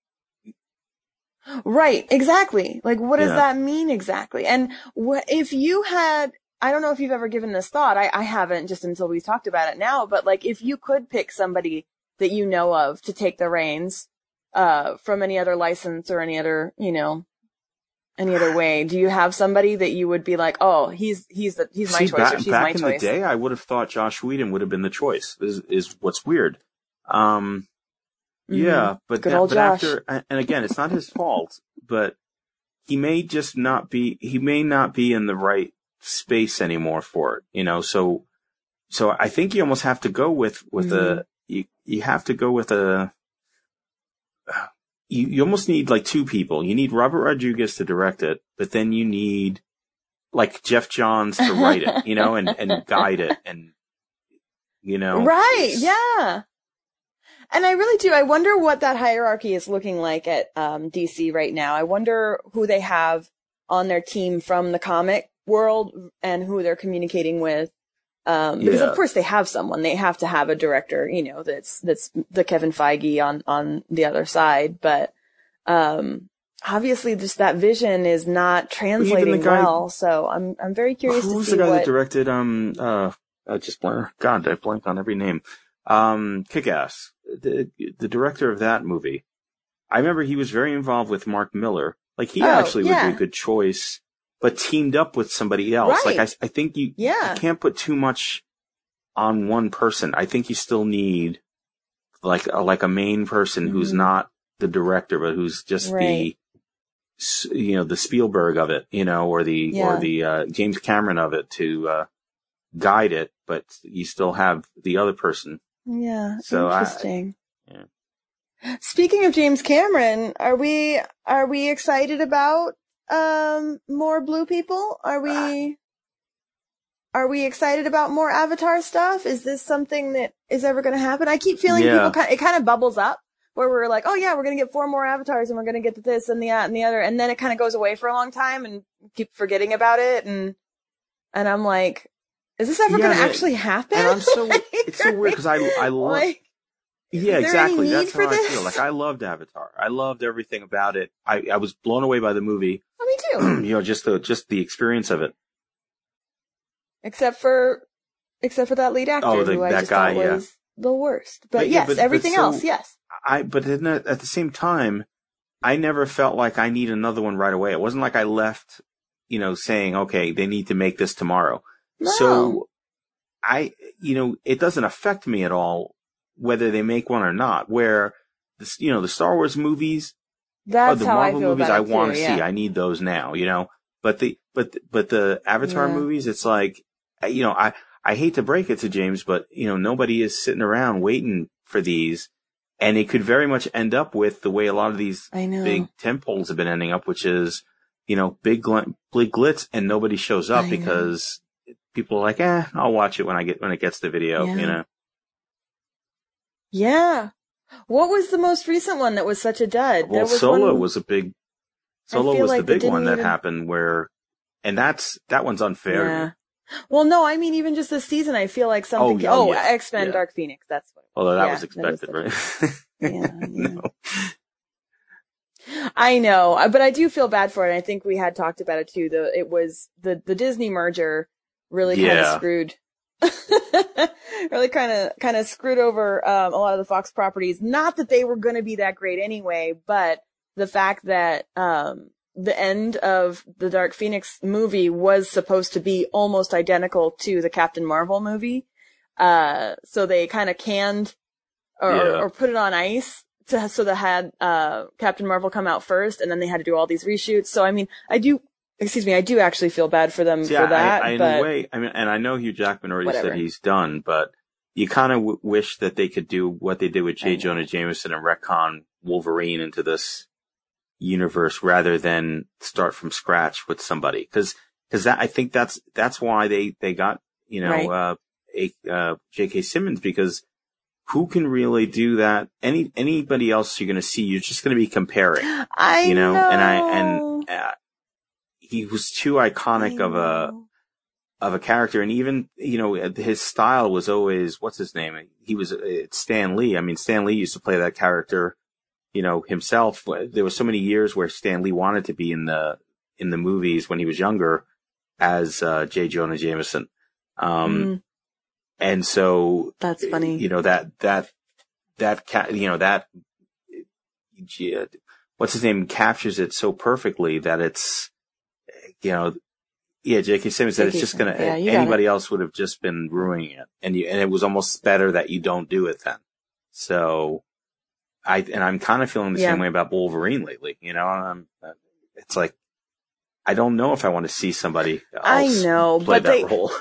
Right, exactly. Like, what does Yeah. that mean exactly? And wh- if you had, I don't know if you've ever given this thought, I, I haven't just until we talked about it now, but like, if you could pick somebody that you know of to take the reins, uh, from any other license or any other, you know, any other way, do you have somebody that you would be like, oh, he's, he's the, he's my see, choice back, or she's back my in choice? the day, I would have thought Josh Whedon would have been the choice. Is is what's weird. Um, Mhm. Yeah, but Good that- old but Josh. after, and again, it's not his fault, but he may just not be, he may not be in the right space anymore for it, you know, so, so I think you almost have to go with, with Mhm. a, you, you have to go with a, you, you almost need like two people. You need Robert Rodriguez to direct it, but then you need like Jeff Johns to write it, you know, and, and guide it and, you know. Right, yeah. And I really do. I wonder what that hierarchy is looking like at um, D C right now. I wonder who they have on their team from the comic world and who they're communicating with. Um, because Yeah. of course they have someone. They have to have a director, you know, that's that's the Kevin Feige on on the other side. But um, obviously, just that vision is not translating guy- well. So I'm I'm very curious Who to was see the guy what. that directed, um, uh, I just blank, God, I blanked on every name. Um, Kick-Ass, the, the director of that movie. I remember he was very involved with Mark Miller. Like he Oh, actually would yeah. be a good choice, but teamed up with somebody else. Right. Like I, I think you, Yeah. you can't put too much on one person. I think you still need like a, like a main person who's Mhm. not the director, but who's just Right. the, s- you know, the Spielberg of it, you know, or the, Yeah. or the, uh, James Cameron of it to, uh, guide it, but you still have the other person. Yeah, So I- interesting. yeah. Speaking of James Cameron, are we are we excited about um more Blue People? Are we are we excited about more Avatar stuff? Is this something that is ever going to happen? I keep feeling Yeah. people kind it kind of bubbles up where we're like, oh yeah, we're going to get four more Avatars and we're going to get to this and the that and the other, and then it kind of goes away for a long time and keep forgetting about it, and and I'm like, is this ever Yeah, going to and- actually happen? And I'm so, Like, it's so weird because I, I love, like, yeah, is there any exactly. need That's for how I this? feel. Like I loved Avatar. I loved everything about it. I, I was blown away by the movie. oh, me too. You know, just the, just the experience of it. Except for, except for that lead actor Oh, the- who I that just guy, thought yeah. was the worst. But, But yeah, yes, but- but everything so- else, yes. I, but then at at the same time, I never felt like I need another one right away. It wasn't like I left, you know, saying, okay, they need to make this tomorrow. No. So I, you know, it doesn't affect me at all whether they make one or not, where this, you know, the Star Wars movies, That's oh, the how Marvel I feel movies about I it too, want to yeah. see. I need those now, you know. But the but but the Avatar Yeah. movies, it's like, you know, I I hate to break it to James, but you know, nobody is sitting around waiting for these, and it could very much end up with the way a lot of these I know. big tentpoles have been ending up, which is, you know, big gl- big glitz, and nobody shows up I know. because people are like, eh, I'll watch it when I get when it gets to video, Yeah. you know. Yeah. What was the most recent one that was such a dud? Well, there was Solo one, was a big. I Solo feel was like the they big one didn't that even- happened where, and that's that one's unfair to me. Yeah. Well, no, I mean even just this season, I feel like something. Oh, Oh, yeah, X-Men: yeah. Dark Phoenix. That's what. Although that yeah, was expected, that was right? Yeah, yeah. No. I know, uh, but I do feel bad for it. And I think we had talked about it too. The it was the the Disney merger really kind of Yeah. screwed, really kind of kind of screwed over um, a lot of the Fox properties. Not that they were going to be that great anyway, but the fact that um, the end of the Dark Phoenix movie was supposed to be almost identical to the Captain Marvel movie, uh, so they kind of canned or, Yeah. or, or put it on ice. To, so they had uh, Captain Marvel come out first, and then they had to do all these reshoots. So I mean, I do, excuse me, I do actually feel bad for them See, for I, that. I, in but a way, I mean, and I know Hugh Jackman already Whatever. said he's done, but you kind of w- wish that they could do what they did with I J. know. Jonah Jameson and retcon Wolverine into this universe rather than start from scratch with somebody. Because because that I think that's that's why they they got you know Right. uh, a, uh, J K. Simmons, because who can really do that? Any anybody else you're going to see, you're just going to be comparing. I You know, know, and I and uh, he was too iconic I of a know. of a character, and even you know his style was always what's his name? He was uh, Stan Lee. I mean, Stan Lee used to play that character, you know, himself. There were so many years where Stan Lee wanted to be in the in the movies when he was younger as uh, J. Jonah Jameson, um, Mm, and so that's funny. you know that that that ca- you know that. Yeah, what's his name captures it so perfectly that it's, you know, yeah, J K. Simmons said it's J K. just gonna, Yeah, you got anybody it. else would have just been ruining it. And you, and it was almost better that you don't do it then. So I, and I'm kind of feeling the Yeah. same way about Wolverine lately, you know, I'm, it's like, I don't know if I want to see somebody else I know, play but that they- role.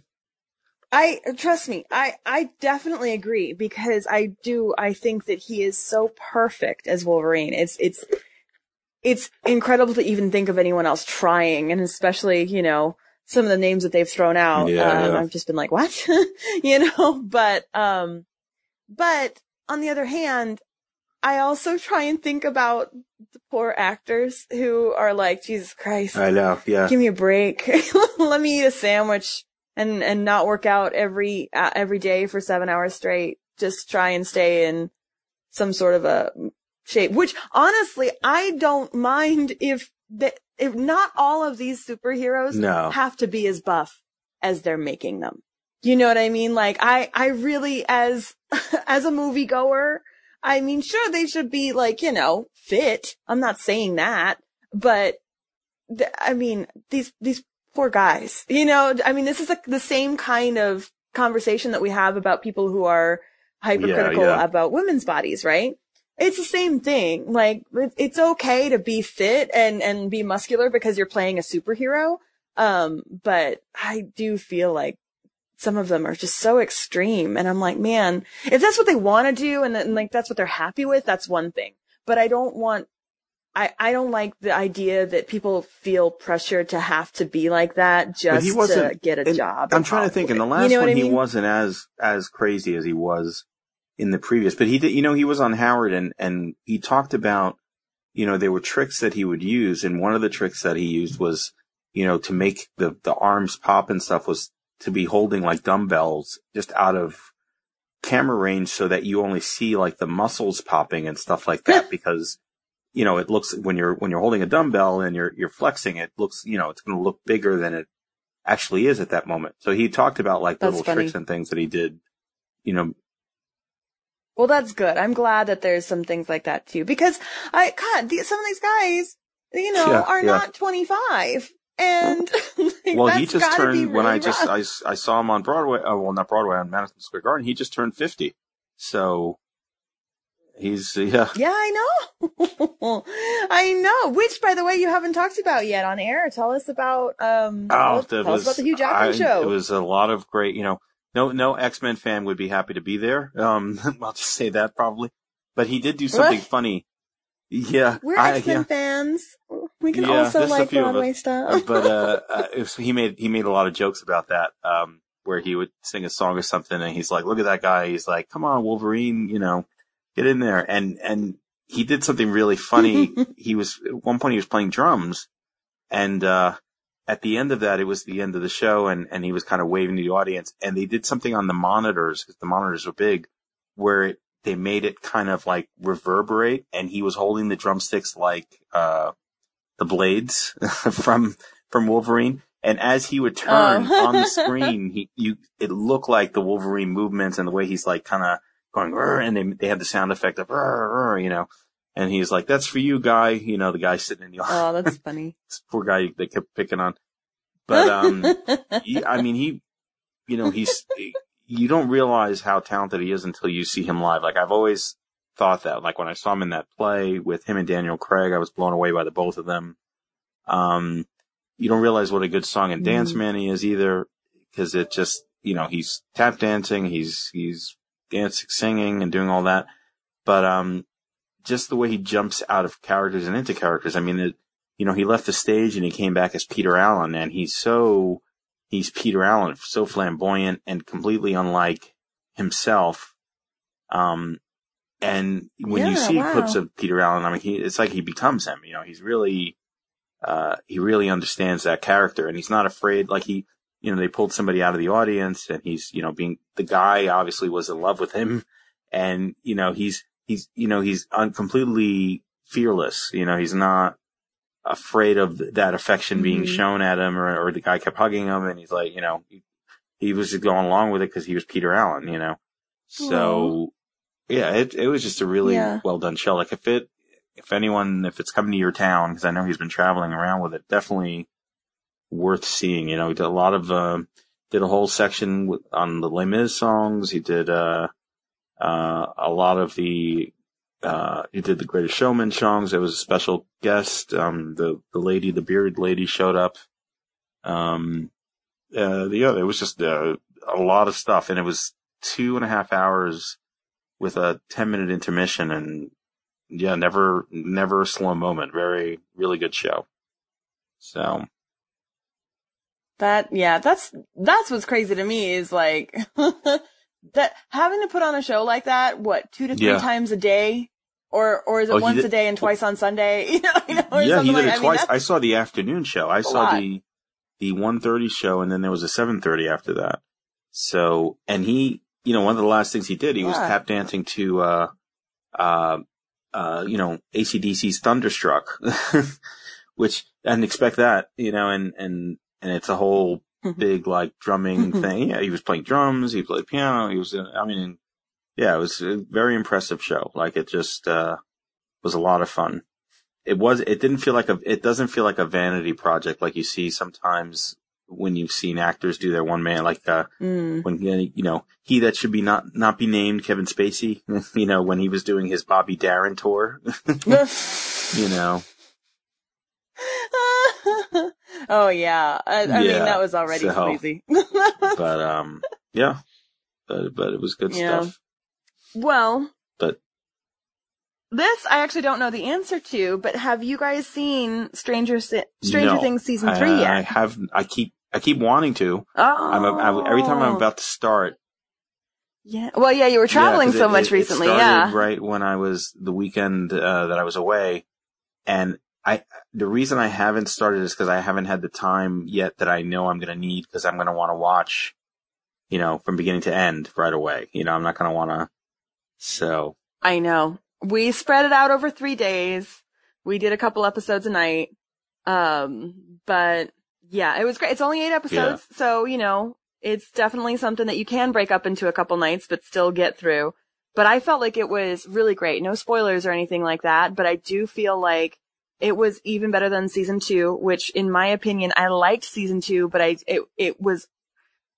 I trust me. I I definitely agree because I do. I think that he is so perfect as Wolverine. It's it's it's incredible to even think of anyone else trying, and especially you know some of the names that they've thrown out. Yeah, um, yeah. I've just been like, what, you know. But um, but on the other hand, I also try and think about the poor actors who are like, Jesus Christ. I know, yeah. Give me a break. Let me eat a sandwich and, and not work out every, uh, every day for seven hours straight. Just try and stay in some sort of a shape, which honestly, I don't mind if the, if not all of these superheroes No. have to be as buff as they're making them. You know what I mean? Like I, I really, as, as a moviegoer, I mean, sure, they should be like, you know, fit. I'm not saying that, but th- I mean, these, these poor guys, you know, I mean, this is like the same kind of conversation that we have about people who are hypercritical Yeah, yeah. about women's bodies, right? It's the same thing. Like, it- it's okay to be fit and, and be muscular because you're playing a superhero. Um, but I do feel like some of them are just so extreme. And I'm like, man, if that's what they want to do and, and like that's what they're happy with, that's one thing. But I don't want, I, I don't like the idea that people feel pressure to have to be like that But just he to wasn't- get a and job. I'm in trying to think. In the Hollywood. last You know one, what I he mean? wasn't as as crazy as he was in the previous. But he did, you know, he was on Howard, and and he talked about, you know, there were tricks that he would use, and one of the tricks that he used was, you know, to make the the arms pop and stuff was to be holding like dumbbells just out of camera range, so that you only see like the muscles popping and stuff like that, because. You know, it looks when you're when you're holding a dumbbell and you're you're flexing, it looks, you know, it's going to look bigger than it actually is at that moment. So he talked about like That's little funny. tricks and things that he did, you know. Well, that's good. I'm glad that there's some things like that too, because I, God, the, some of these guys, you know, Yeah, are yeah. not twenty-five. And like, Well, that's he just gotta turned be when I really just rough. I, s- I saw him on Broadway. Oh, well, not Broadway, on Madison Square Garden. He just turned fifty. So He's, yeah. Yeah, I know. I know. Which, by the way, you haven't talked about yet on air. Tell us about, um, Oh, tell, us, that tell was, us about the Hugh Jackman I, show. It was a lot of great, you know, no, no X-Men fan would be happy to be there. Um, I'll just say that probably. But he did do something What? funny. Yeah. We're I, X-Men yeah. fans. We can Yeah, also just a like few of Broadway us. stuff. But, uh, uh it was, he made, he made a lot of jokes about that, um, where he would sing a song or something and he's like, look at that guy. He's like, come on, Wolverine, you know, get in there. And, and he did something really funny. He was, at one point he was playing drums and, uh, at the end of that, it was the end of the show and, and he was kind of waving to the audience and they did something on the monitors because the monitors were big where it, they made it kind of like reverberate and he was holding the drumsticks like, uh, the blades from, from Wolverine. And as he would turn Oh. on the screen, he, you, it looked like the Wolverine movements and the way he's like kind of going, and they, they had the sound effect of, you know, and he's like, that's for you, guy. You know, the guy sitting in the office. Oh, that's funny. This poor guy they kept picking on. But, um, he, I mean, he, you know, he's, you don't realize how talented he is until you see him live. Like I've always thought that, like when I saw him in that play with him and Daniel Craig, I was blown away by the both of them. Um, you don't realize what a good song and dance Mm. man he is either, because it just, you know, he's tap dancing, he's, he's dancing, singing and doing all that. But, um, just the way he jumps out of characters and into characters. I mean, it, you know, he left the stage and he came back as Peter Allen and he's so, he's Peter Allen, so flamboyant and completely unlike himself. Um, and when Yeah, you see wow. clips of Peter Allen, I mean, he, it's like he becomes him, you know, he's really, uh, he really understands that character and he's not afraid. Like he, you know, they pulled somebody out of the audience and he's, you know, being, the guy obviously was in love with him and, you know, he's, he's, you know, he's un- completely fearless. You know, he's not afraid of that affection being Mhm. shown at him or, or the guy kept hugging him and he's like, you know, he, he was just going along with it because he was Peter Allen, you know? So yeah, it, it was just a really Yeah. well done show. Like if it, if anyone, if it's coming to your town, because I know he's been traveling around with it, definitely worth seeing. You know, he did a lot of, uh, did a whole section with, on the Les Mis songs. He did, uh, uh, a lot of the, uh, he did the Greatest Showman songs. There was a special guest. Um, the, the lady, the bearded lady showed up. Um, uh, the other, it was just, uh, a lot of stuff. And it was two and a half hours with a ten minute intermission and yeah, never, never a slow moment. Very, really good show. So. That, yeah, that's, that's what's crazy to me is like, that having to put on a show like that, what, two to three Yeah. times a day? Or, or is it Oh, he once did- a day and twice on Sunday? You know, you know, or Yeah, he something did like, it I mean, twice. that's- I saw the afternoon show. I a saw lot. the, the one thirty show and then there was a seven thirty after that. So, and he, you know, one of the last things he did, he was Yeah. tap dancing to, uh, uh, uh, you know, A C D C's Thunderstruck, which I didn't expect that, you know, and, and, and it's a whole big like drumming thing. Yeah, he was playing drums, he played piano, he was, uh, I mean, yeah, it was a very impressive show. Like it just, uh, was a lot of fun. It was, it didn't feel like a, it doesn't feel like a vanity project like you see sometimes when you've seen actors do their one man, like, uh, Mm. when, you know, he that should be not, not be named Kevin Spacey, you know, when he was doing his Bobby Darin tour, you know. Oh yeah. I, I mean, Yeah, that was already so- crazy. But, um, yeah, but, but it was good Yeah. stuff. Well, But this I actually don't know the answer to, but have you guys seen Stranger Si- Stranger no, Things season I, three yet? I have, I keep, I keep wanting to. Oh. I'm, I, every time I'm about to start, Yeah. Well, yeah, you were traveling Yeah, 'cause so it- much it- recently, it started yeah. right when I was the weekend uh, that I was away, and I the reason I haven't started is because I haven't had the time yet that I know I'm going to need because I'm going to want to watch, you know, from beginning to end right away. You know, I'm not going to want to. So I know. We spread it out over three days. We did a couple episodes a night. Um, but yeah, it was great. It's only eight episodes, so, you know, it's definitely something that you can break up into a couple nights, but still get through. But I felt like it was really great. No spoilers or anything like that, but I do feel like it was even better than season two, which in my opinion, I liked season two, but I, it, it was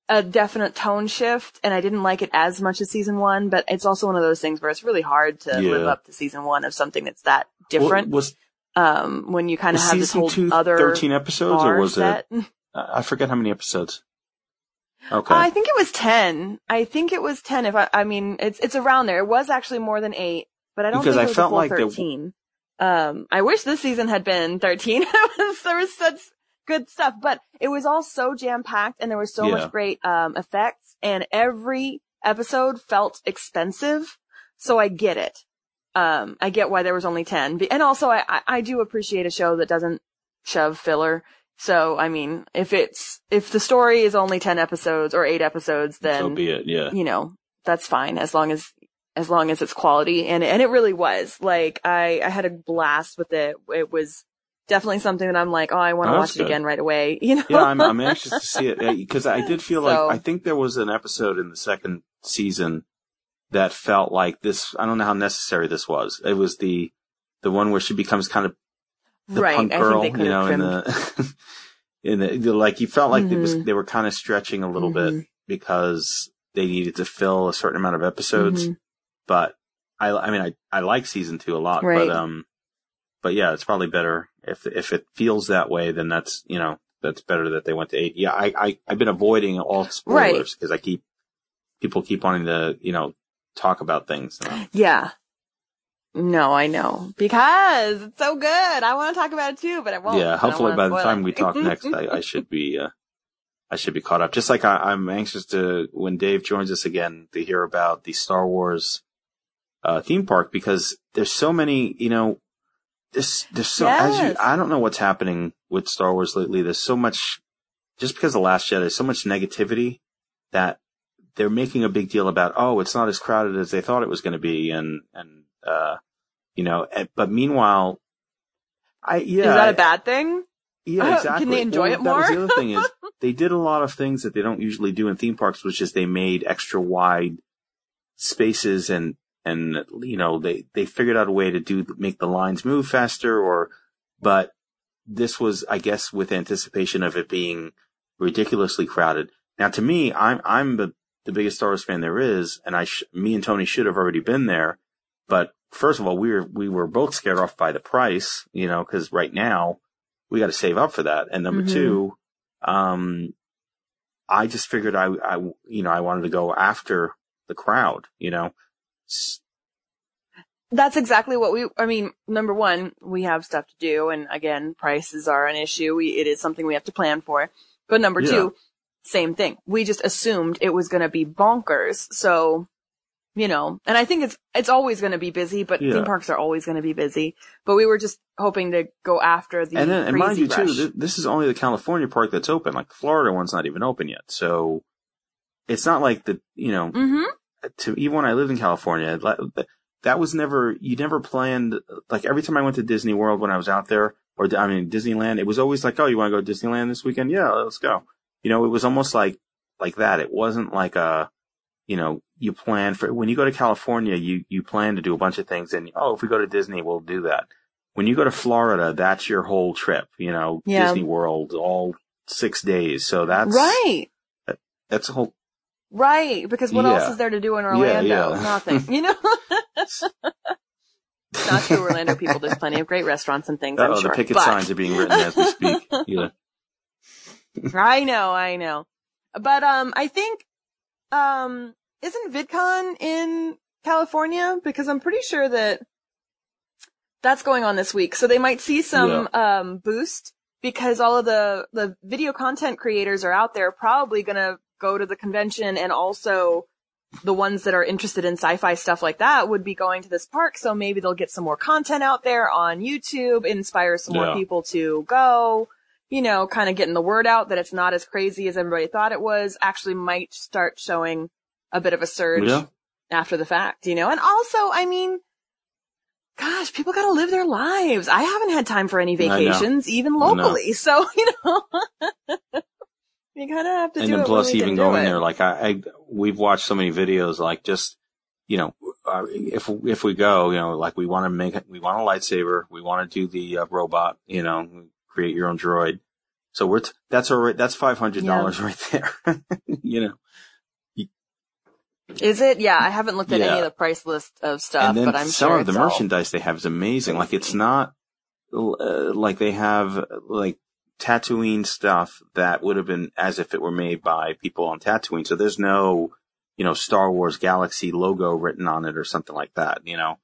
a definite tone shift, and I didn't like it as much as season one, but it's also one of those things where it's really hard to Yeah. live up to season one of something that's that different. Was, um, when you kind of was have this season whole two other thirteen episodes, or bar was set. it? I forget how many episodes. Okay. Uh, I think it was ten. I think it was ten. If I, I mean, it's it's around there. It was actually more than eight, but I don't Because think I it was felt a full like there- thirteen. Um, I wish this season had been thirteen. It was, there was such good stuff, but it was all so jam packed, and there was so Yeah. much great um effects, and every episode felt expensive. So I get it. Um, I get why there was only ten, and also I I, I do appreciate a show that doesn't shove filler. So, I mean, if it's, if the story is only ten episodes or eight episodes, then, so be it. Yeah. you know, that's fine as long as, as long as it's quality. And, and it really was. Like, I, I had a blast with it. It was definitely something that I'm like, oh, I want to Oh, watch that's it good. again right away. You know? Yeah, I'm, I'm anxious to see it because I did feel So- like I think there was an episode in the second season that felt like this. I don't know how necessary this was. It was the the one where she becomes kind of the right. punk I girl, think they could you know, have in trimmed. the in the like you felt like it was Mhm. they were kind of stretching a little bit Mhm. because they needed to fill a certain amount of episodes. Mhm. But I, I mean, I I like season two a lot, Right. but um, but yeah, it's probably better if if it feels that way. Then that's you know that's better that they went to eight. Yeah, I I I've been avoiding all spoilers because I keep people keep wanting to you know talk about things. You know? Yeah. No, I know. Because it's so good. I want to talk about it too, but I won't. Yeah, I don't hopefully wanna by the spoil time it. we talk next, I, I should be, uh, I should be caught up. Just like I, I'm anxious to, when Dave joins us again, to hear about the Star Wars, uh, theme park, because there's so many, you know, this, there's so, as you, Yes. I don't know what's happening with Star Wars lately. There's so much, just because of The Last Jedi, there's so much negativity that they're making a big deal about, oh, it's not as crowded as they thought it was going to be. And, and, uh, you know, and, but meanwhile, I, yeah. Is that I- a bad thing? Yeah, Oh, exactly. can they enjoy Well, it That was more? the other thing is they did a lot of things that they don't usually do in theme parks, which is they made extra wide spaces and, and, you know, they, they figured out a way to do, make the lines move faster or, but this was, I guess, with anticipation of it being ridiculously crowded. Now to me, I'm, I'm the, the biggest Star Wars fan there is, and I, sh- me and Tony should have already been there, but first of all, we were, we were both scared off by the price, you know, cause right now, we got to save up for that. And number Mhm. two, um, I just figured I, I, you know, I wanted to go after the crowd, you know. S- That's exactly what we, I mean, number one, we have stuff to do. And again, prices are an issue. We, it is something we have to plan for. But number Yeah. two, same thing. We just assumed it was going to be bonkers. So, you know, and I think it's, it's always going to be busy, but Yeah. theme parks are always going to be busy. But we were just hoping to go after the And then, and mind crazy you rush. too, th- this is only the California park that's open. Like the Florida one's not even open yet. So it's not like the, you know, Mm-hmm. to even when I lived in California, that, that was never, you never planned, like every time I went to Disney World when I was out there, or I mean, Disneyland, it was always like, oh, you want to go to Disneyland this weekend? Yeah, let's go. You know, it was almost like, like that. It wasn't like a, you know, you plan for, when you go to California, you, you plan to do a bunch of things and, oh, if we go to Disney, we'll do that. When you go to Florida, that's your whole trip, you know, Yeah. Disney World, all six days. So that's, Right. that's a whole, Right. Because what Yeah. else is there to do in Orlando? yeah. Nothing. You know? Not true, Orlando people. There's plenty of great restaurants and things, I'm oh, sure. the picket but signs are being written as we speak. Yeah. I know, I know. But um I think um isn't VidCon in California? Because I'm pretty sure that that's going on this week. So they might see some um boost because all of the the video content creators are out there probably going to go to the convention, and also the ones that are interested in sci-fi stuff like that would be going to this park. So maybe they'll get some more content out there on YouTube, inspire some Yeah. more people to go, you know, kind of getting the word out that it's not as crazy as everybody thought it was, actually might start showing a bit of a surge Yeah. after the fact, you know. And also, I mean, gosh, people gotta live their lives. I haven't had time for any I know. vacations, even I know. locally. So, you know, you kind of have to And do then it plus when we even can do going it. there, like I, I, we've watched so many videos, like just, you know, uh, if, if we go, you know, like we want to make it, we want a lightsaber, we want to do the uh, robot, you know, create your own droid. So we're, t- that's already, that's five hundred dollars Yeah. right there. You know? Is it? Yeah, I haven't looked at Yeah. any of the price list of stuff, And then but I'm some sure of the it's all merchandise they have is amazing. Like it's not, uh, like they have like Tatooine stuff that would have been as if it were made by people on Tatooine. So there's no, you know, Star Wars Galaxy logo written on it or something like that, you know?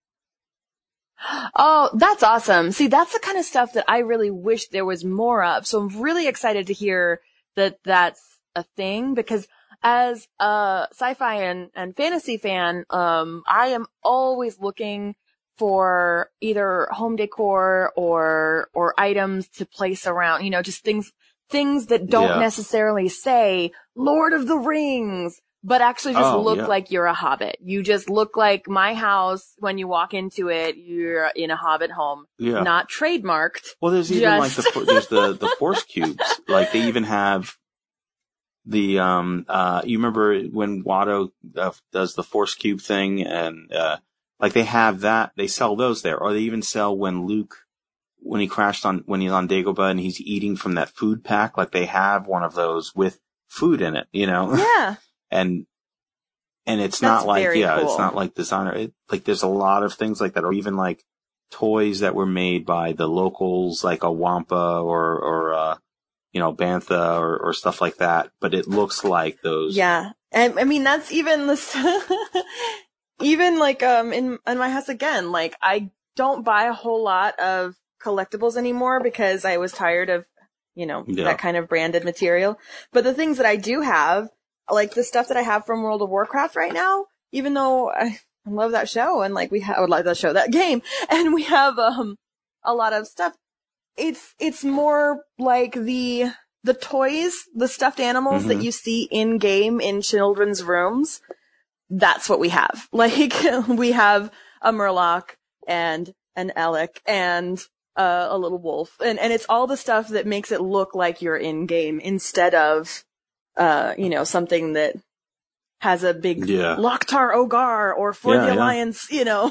Oh, that's awesome. See, that's the kind of stuff that I really wish there was more of. So I'm really excited to hear that that's a thing, because as a sci-fi and, and fantasy fan, um, I am always looking for either home decor or, or items to place around, you know, just things, things that don't Yeah. necessarily say Lord of the Rings, but actually just Oh, look yeah. like you're a hobbit. You just look like my house. When you walk into it, you're in a hobbit home, Yeah. not trademarked. Well, there's even Just- like the, there's the, the force cubes. Like they even have the, um, uh, you remember when Watto uh, does the force cube thing and, uh, like they have that, they sell those there, or they even sell when Luke, when he crashed on, when he's on Dagobah and he's eating from that food pack, like they have one of those with food in it, you know? Yeah. and, and it's That's not like, very yeah, cool. it's not like designer. It, like there's a lot of things like that, or even like toys that were made by the locals, like a Wampa or, or, uh, you know, Bantha or, or stuff like that, but it looks like those. Yeah. And I mean, that's even the, even like, um, in, in my house again, like I don't buy a whole lot of collectibles anymore because I was tired of, you know, Yeah. that kind of branded material. But the things that I do have, like the stuff that I have from World of Warcraft right now, even though I love that show and like we have, I would like that show, that game, and we have, um, a lot of stuff. It's, it's more like the, the toys, the stuffed animals Mhm. that you see in game in children's rooms. That's what we have. Like, we have a Murloc and an Alec and uh, a little wolf. And, and it's all the stuff that makes it look like you're in game instead of, uh, you know, something that has a big Yeah. Loktar Ogar or For Yeah, the yeah. Alliance, you know,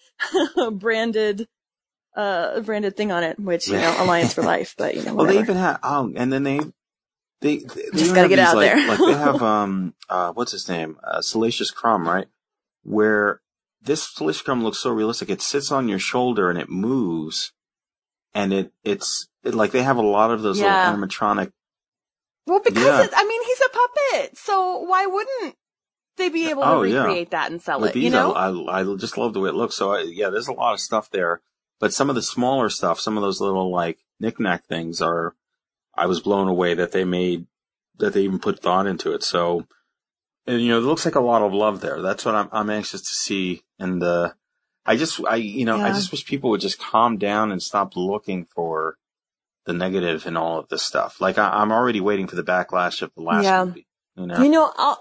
branded, uh, branded thing on it, which, you know, Alliance for life, but, you know, Well, they whatever. even have, um, and then they, they, they Just even gotta have get these, out like, there. like they have, um, uh, what's his name? Uh, Salacious Crumb, right? Where this Salacious Crumb looks so realistic. It sits on your shoulder and it moves. And it, it's, it, like they have a lot of those Yeah. little animatronic. Well, because Yeah. it, I mean, he's a puppet, so why wouldn't they be able to Oh, yeah. recreate that and sell With it, these, you know? I, I, I just love the way it looks. So I, yeah, there's a lot of stuff there. But some of the smaller stuff, some of those little like knick-knack things are, I was blown away that they made, that they even put thought into it. So, and you know, it looks like a lot of love there. That's what I'm, I'm anxious to see. And, uh, I just, I, you know, I Yeah. just wish people would just calm down and stop looking for the negative in all of this stuff. Like I, I'm already waiting for the backlash of the last Yeah. movie, you know? You know, I'll,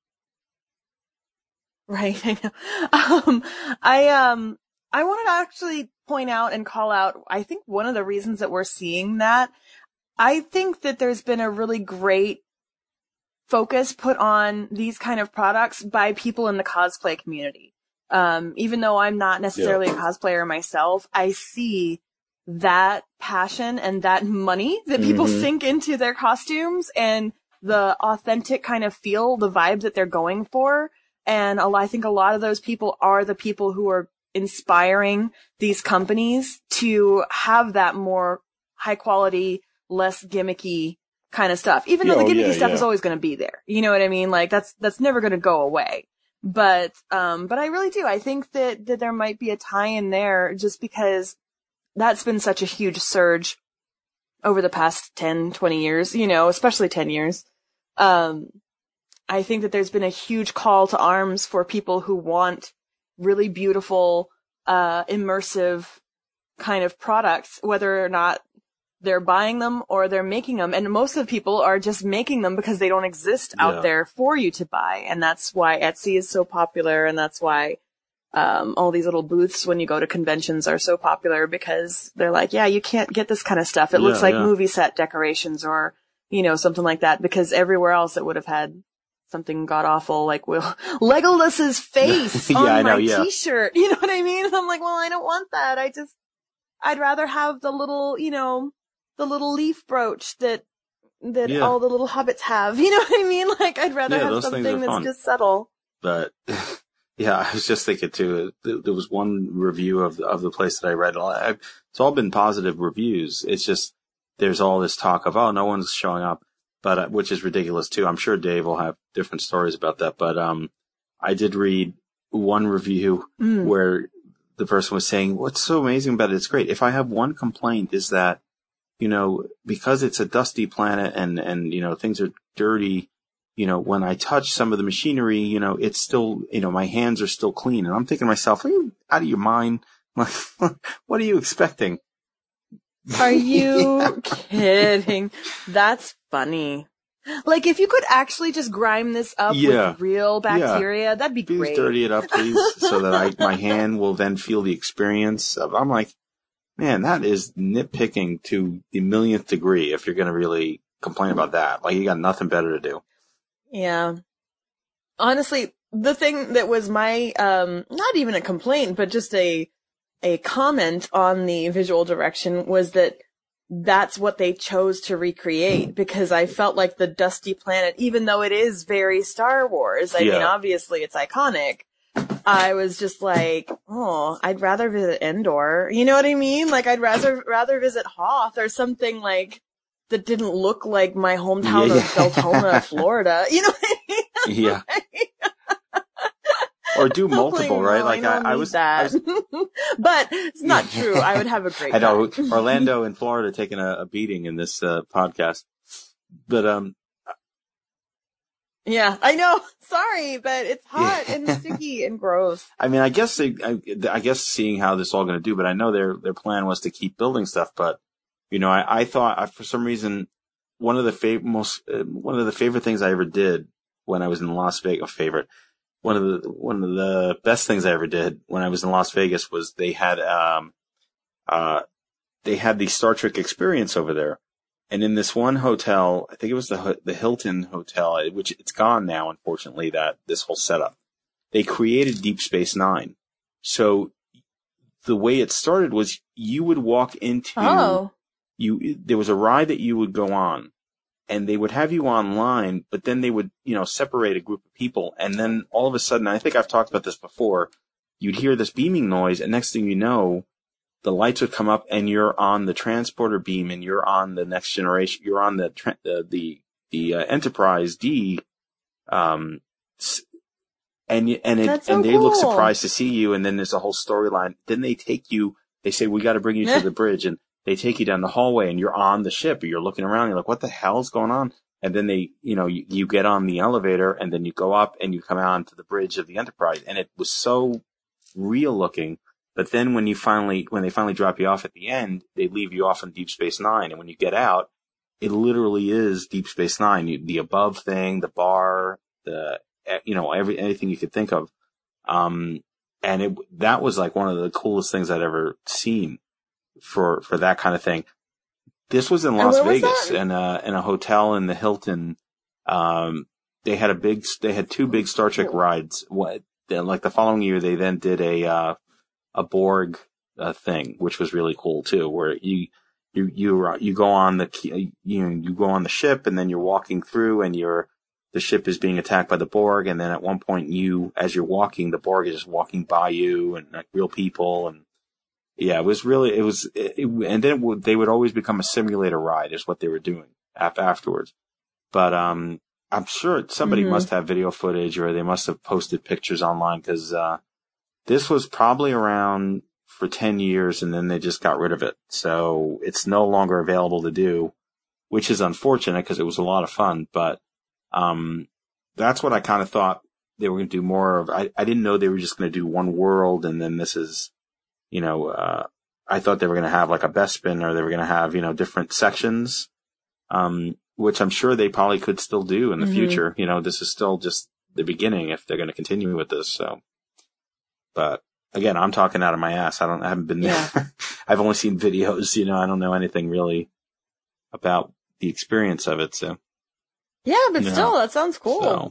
right, I know. Um, I, um, I wanted to actually point out and call out, I think one of the reasons that we're seeing that, I think that there's been a really great focus put on these kind of products by people in the cosplay community. Um, even though I'm not necessarily a cosplayer myself, I see that passion and that money that people Mhm. sink into their costumes and the authentic kind of feel, the vibe that they're going for. And a lot, I think a lot of those people are the people who are inspiring these companies to have that more high quality, less gimmicky kind of stuff. Even though the Oh, gimmicky yeah, stuff yeah. is always going to be there. You know what I mean? Like that's, that's never going to go away. But, um, but I really do. I think that, that there might be a tie in there just because that's been such a huge surge over the past ten, twenty years, you know, especially ten years. Um, I think that there's been a huge call to arms for people who want really beautiful, uh, immersive kind of products, whether or not they're buying them or they're making them. And most of the people are just making them because they don't exist out Yeah. there for you to buy. And that's why Etsy is so popular. And that's why, um, all these little booths when you go to conventions are so popular because they're like, yeah, you can't get this kind of stuff. It looks Yeah, like yeah. movie set decorations or, you know, something like that, because everywhere else it would have had something god awful like Will Legolas's face Yeah, on I know, my yeah. t-shirt. You know what I mean? And I'm like, well, I don't want that. I just, I'd rather have the little, you know, the little leaf brooch that that Yeah. all the little hobbits have. You know what I mean? Like, I'd rather Yeah, have those things something are that's fun. just subtle. But yeah, I was just thinking too. There there was one review of of the place that I read. I- It's all been positive reviews. It's just there's all this talk of oh, no one's showing up, but uh, which is ridiculous too. I'm sure Dave will have different stories about that. But um, I did read one review Mm. where the person was saying, "What's so amazing about it? It's great. If I have one complaint, is that you know because it's a dusty planet and and you know things are dirty." You know, when I touch some of the machinery, you know, it's still, you know, my hands are still clean. And I'm thinking to myself, are you out of your mind? Like, what are you expecting? Are you kidding? That's funny. Like, if you could actually just grime this up Yeah. with real bacteria, that'd be Please great. dirty it up, please, so that I, my hand will then feel the experience of, I'm like, man, that is nitpicking to the millionth degree if you're going to really complain about that. Like, you got nothing better to do. Yeah. Honestly, the thing that was my, um, not even a complaint, but just a, a comment on the visual direction was that that's what they chose to recreate, because I felt like the dusty planet, even though it is very Star Wars, I Yeah. mean, obviously it's iconic. I was just like, oh, I'd rather visit Endor. You know what I mean? Like, I'd rather, rather visit Hoth or something like, that didn't look like my hometown Yeah, of Deltona, Florida. You know what I mean? Yeah. Or do I'm multiple, like, right? no, Like, I, I, don't I need was, I that. was But it's not true. I would have a great I know time. Orlando and Florida taking a, a beating in this uh, podcast, but um, Yeah, I know. Sorry, but it's hot Yeah. and sticky and gross. I mean, I guess they, I, I guess seeing how this is all going to do, but I know their their plan was to keep building stuff. But you know, I, I thought I, for some reason one of the fav- most uh, one of the favorite things I ever did when I was in Las Vegas. Favorite one of the one of the best things I ever did when I was in Las Vegas was they had um uh they had the Star Trek experience over there. And in this one hotel, I think it was the the Hilton Hotel, which it's gone now, unfortunately, that this whole setup. They created Deep Space Nine. So the way it started was you would walk into, Oh. you, there was a ride that you would go on and they would have you online, but then they would, you know, separate a group of people. And then all of a sudden, I think I've talked about this before, you'd hear this beaming noise and next thing you know, the lights would come up and you're on the transporter beam and you're on the next generation. You're on the, tra- the, the, the uh, Enterprise D, um, and, and it, That's so and they look cool. surprised to see you. And then there's a whole storyline. Then they take you, they say, we got to bring you to the bridge, and they take you down the hallway and you're on the ship, or you're looking around. You're like, what the hell's going on? And then they, you know, you, you get on the elevator and then you go up and you come out onto the bridge of the Enterprise. And it was so real looking. But then when you finally, when they finally drop you off at the end, they leave you off in Deep Space Nine. And when you get out, it literally is Deep Space Nine. You, the above thing, the bar, the, you know, every, anything you could think of. Um, and it, that was like one of the coolest things I'd ever seen for, for that kind of thing. This was in And Las where was Vegas that? in a, in a hotel in the Hilton. Um, they had a big, they had two big Star Trek rides. What, like the following year, they then did a, uh, a Borg uh, thing, which was really cool too, where you, you, you, uh, you go on the, you know, you go on the ship and then you're walking through and you're, the ship is being attacked by the Borg. And then at one point you, as you're walking, the Borg is just walking by you and like real people. And yeah, it was really, it was, it, it, and then it would, they would always become a simulator ride is what they were doing afterwards. But, um, I'm sure somebody Mhm. must have video footage or they must have posted pictures online because, uh, this was probably around for ten years and then they just got rid of it. So it's no longer available to do, which is unfortunate because it was a lot of fun. But, um, that's what I kind of thought they were going to do more of. I, I didn't know they were just going to do one world and then this is, you know, uh, I thought they were going to have like a Bespin or they were going to have, you know, different sections, um, which I'm sure they probably could still do in the Mhm. future. You know, this is still just the beginning if they're going to continue with this. So. But again, I'm talking out of my ass. I don't, I haven't been there. Yeah. I've only seen videos, you know, I don't know anything really about the experience of it. So, Yeah, but you still, know, that sounds cool. so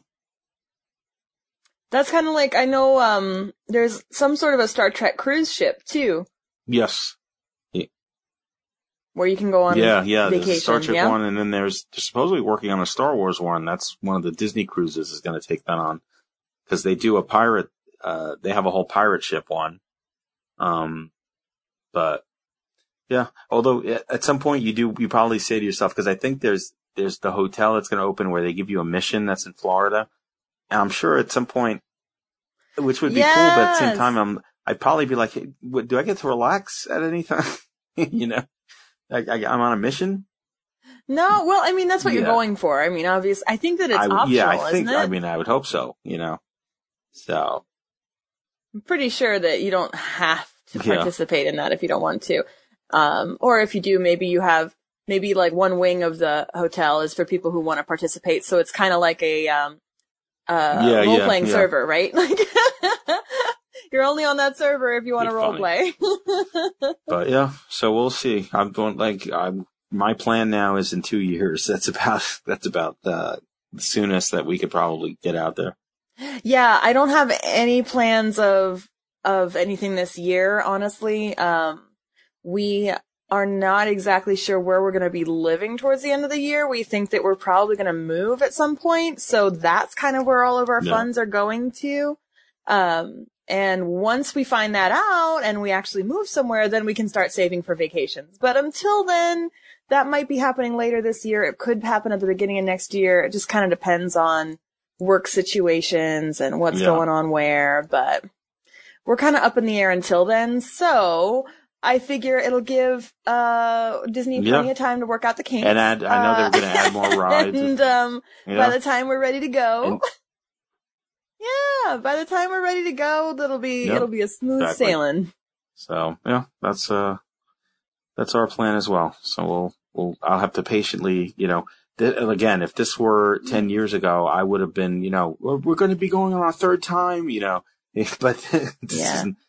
That's kind of like, I know, um, there's some sort of a Star Trek cruise ship too. yes. where you can go on yeah, yeah, vacation. there's a Star Trek yeah? one, and then there's they're supposedly working on a Star Wars one. That's one of the Disney cruises is going to take that on because they do a pirate. Uh, they have a whole pirate ship one. Um, but yeah, although at some point you do, you probably say to yourself, because I think there's there's the hotel that's going to open where they give you a mission that's in Florida, and I'm sure at some point, which would be yes! cool, but at the same time, I'm I'd probably be like, hey, what, do I get to relax at any time? you know, I, I, I'm on a mission. No, well, I mean that's what yeah. you're going for. I mean, obviously, I think that it's I, optional, yeah, I think. isn't it? I mean, I would hope so. You know, so I'm pretty sure that you don't have to Yeah. participate in that if you don't want to. Um, or if you do, maybe you have, maybe like one wing of the hotel is for people who want to participate. So it's kind of like a, um, uh, Yeah, yeah, role-playing yeah. server, right? Like, you're only on that server if you want to Be role play. But yeah, so we'll see. I'm going like I'm. My plan now is in two years. That's about that's about uh, the soonest that we could probably get out there. Yeah, I don't have any plans of, of anything this year, honestly. Um, we are not exactly sure where we're going to be living towards the end of the year. We think that we're probably going to move at some point. So that's kind of where all of our Yeah. funds are going to. Um, and once we find that out and we actually move somewhere, then we can start saving for vacations. But until then, that might be happening later this year. It could happen at the beginning of next year. It just kind of depends on work situations and what's Yeah. going on where, but we're kind of up in the air until then. So I figure it'll give, uh, Disney Yeah. plenty of time to work out the kinks. And add, I know Uh, they're going to add more rides. And, um, yeah. by the time we're ready to go, And- yeah, by the time we're ready to go, that'll be, Yep. it'll be a smooth Exactly. sailing. So yeah, that's uh, that's our plan as well. So we'll we'll I'll have to patiently, you know. Th- and again, if this were ten years ago, I would have been, you know, we're, we're going to be going on our third time, you know. But this Yeah. isn't.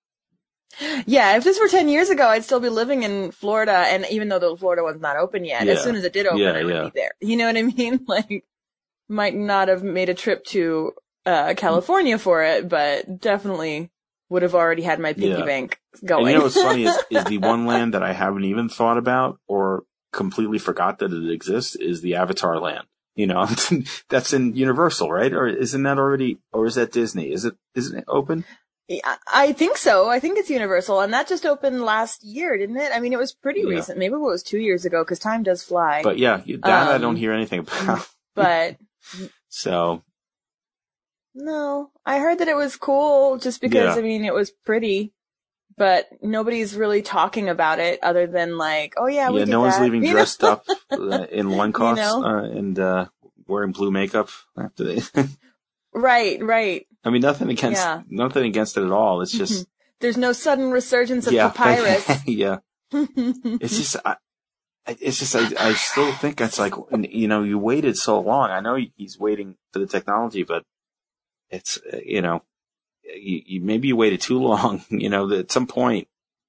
Yeah, if this were ten years ago, I'd still be living in Florida, and even though the Florida one's not open yet, Yeah. as soon as it did open, Yeah, I would yeah. be there. You know what I mean? Like, might not have made a trip to uh California for it, but definitely would have already had my piggy Yeah. bank And going. you know what's funny is, is the one land that I haven't even thought about or completely forgot that it exists is the Avatar land. You know, that's in Universal, right? Or isn't that already, or is that Disney? Is it, isn't it open? Yeah, I think so. I think it's Universal, and that just opened last year, didn't it? I mean, it was pretty Yeah. recent. Maybe it was two years ago, because time does fly. But yeah, that I Um, don't hear anything about. But So no, I heard that it was cool just because, Yeah. I mean, it was pretty, but nobody's really talking about it other than like, oh yeah, we yeah, did no one's that. leaving You know? dressed up uh, in loincloths You know? uh, and uh, wearing blue makeup after they. Right, right. I mean, nothing against Yeah. nothing against it at all. It's just There's no sudden resurgence of yeah, papyrus. yeah. It's just, I, it's just, I, I still think it's like, you know, you waited so long. I know he's waiting for the technology, but it's, uh, you know, you, you maybe you waited too long. You know, that at some point.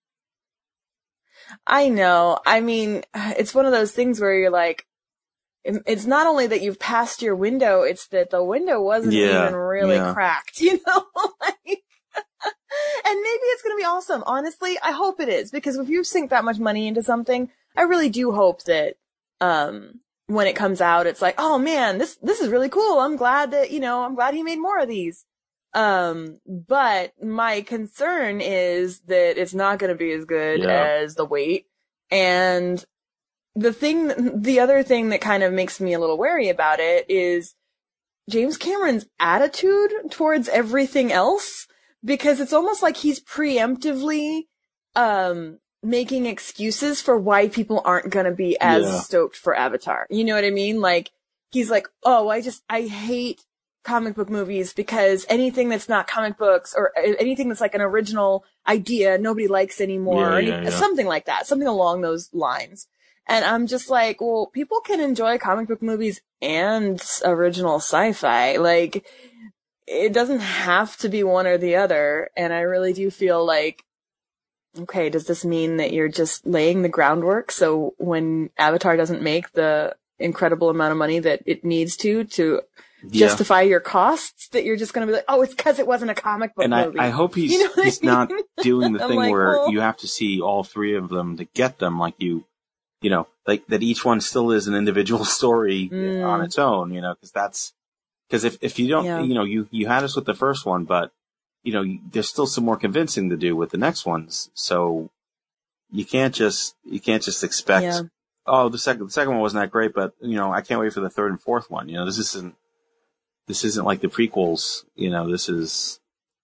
I know. I mean, it's one of those things where you're like, it- it's not only that you've passed your window, it's that the window wasn't Yeah, even really yeah. cracked, you know? Like, and maybe it's going to be awesome. Honestly, I hope it is, because if you sink that much money into something, I really do hope that, um, when it comes out, it's like, oh man, this, this is really cool. I'm glad that, you know, I'm glad he made more of these. Um, but my concern is that it's not going to be as good Yeah. as The Wait. And the thing, the other thing that kind of makes me a little wary about it is James Cameron's attitude towards everything else, because it's almost like he's preemptively, um, making excuses for why people aren't going to be as Yeah. stoked for Avatar. You know what I mean? Like, he's like, oh, I just, I hate comic book movies because anything that's not comic books or anything that's like an original idea nobody likes anymore, Yeah, or any, yeah, yeah. something like that, something along those lines. And I'm just like, well, people can enjoy comic book movies and original sci-fi. Like, it doesn't have to be one or the other. And I really do feel like, okay, does this mean that you're just laying the groundwork so when Avatar doesn't make the incredible amount of money that it needs to, to Yeah. justify your costs, that you're just going to be like, oh, it's because it wasn't a comic book And I, movie. I hope he's, You know what I he's not mean? doing the I'm thing like, where well- you have to see all three of them to get them like you, you know, like that each one still is an individual story Mm. on its own, you know, cause that's, cause if, if you don't, Yeah. you know, you, you had us with the first one, but, you know, there's still some more convincing to do with the next ones. So you can't just, you can't just expect, Yeah. oh, the second, the second one wasn't that great, but, you know, I can't wait for the third and fourth one. You know, this isn't, this isn't like the prequels, you know, this is,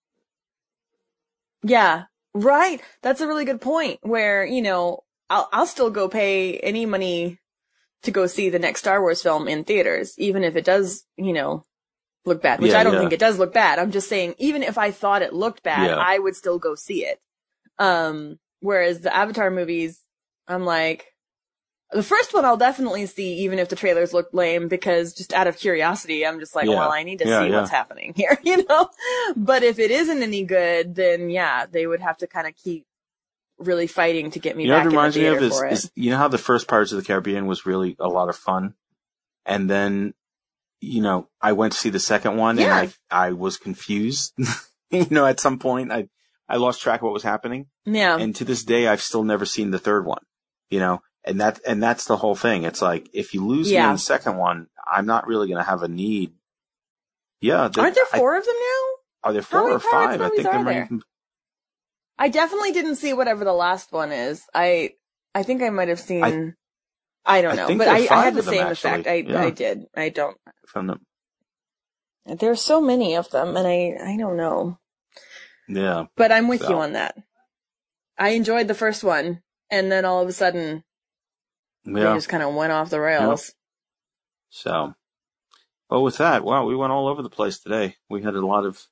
Yeah, right. That's a really good point where, you know, I'll, I'll still go pay any money to go see the next Star Wars film in theaters, even if it does, you know, look bad, which Yeah, I don't yeah. think it does look bad. I'm just saying, even if I thought it looked bad, Yeah. I would still go see it. Um, whereas the Avatar movies, I'm like, the first one I'll definitely see, even if the trailers look lame, because just out of curiosity, I'm just like, Yeah. well, I need to Yeah, see yeah. what's happening here, you know? But if it isn't any good, then yeah, they would have to kind of keep really fighting to get me you know back what it in the reminds me theater of is, for it. is, you know how the first Pirates of the Caribbean was really a lot of fun? And then, you know, I went to see the second one Yeah. and I, I was confused. You know, at some point I, I lost track of what was happening. Yeah. And to this day, I've still never seen the third one, you know, and that, and that's the whole thing. It's like, if you lose me Yeah. in the second one, I'm not really going to have a need. Yeah. the- Aren't there I- four of them now? are there How four many or Pirates five? I movies think are there might there? even, I definitely didn't see whatever the last one is. I, I think I might have seen, I, I- don't I know, think but there are I, I five had the of them, same actually. effect. I, Yeah. I did. I don't, if I'm not, there's so many of them and I, I don't know. yeah. But I'm with So. you on that. I enjoyed the first one, and then all of a sudden, they Yeah. just kind of went off the rails. So, well, with that, wow, we went all over the place today. We had a lot of,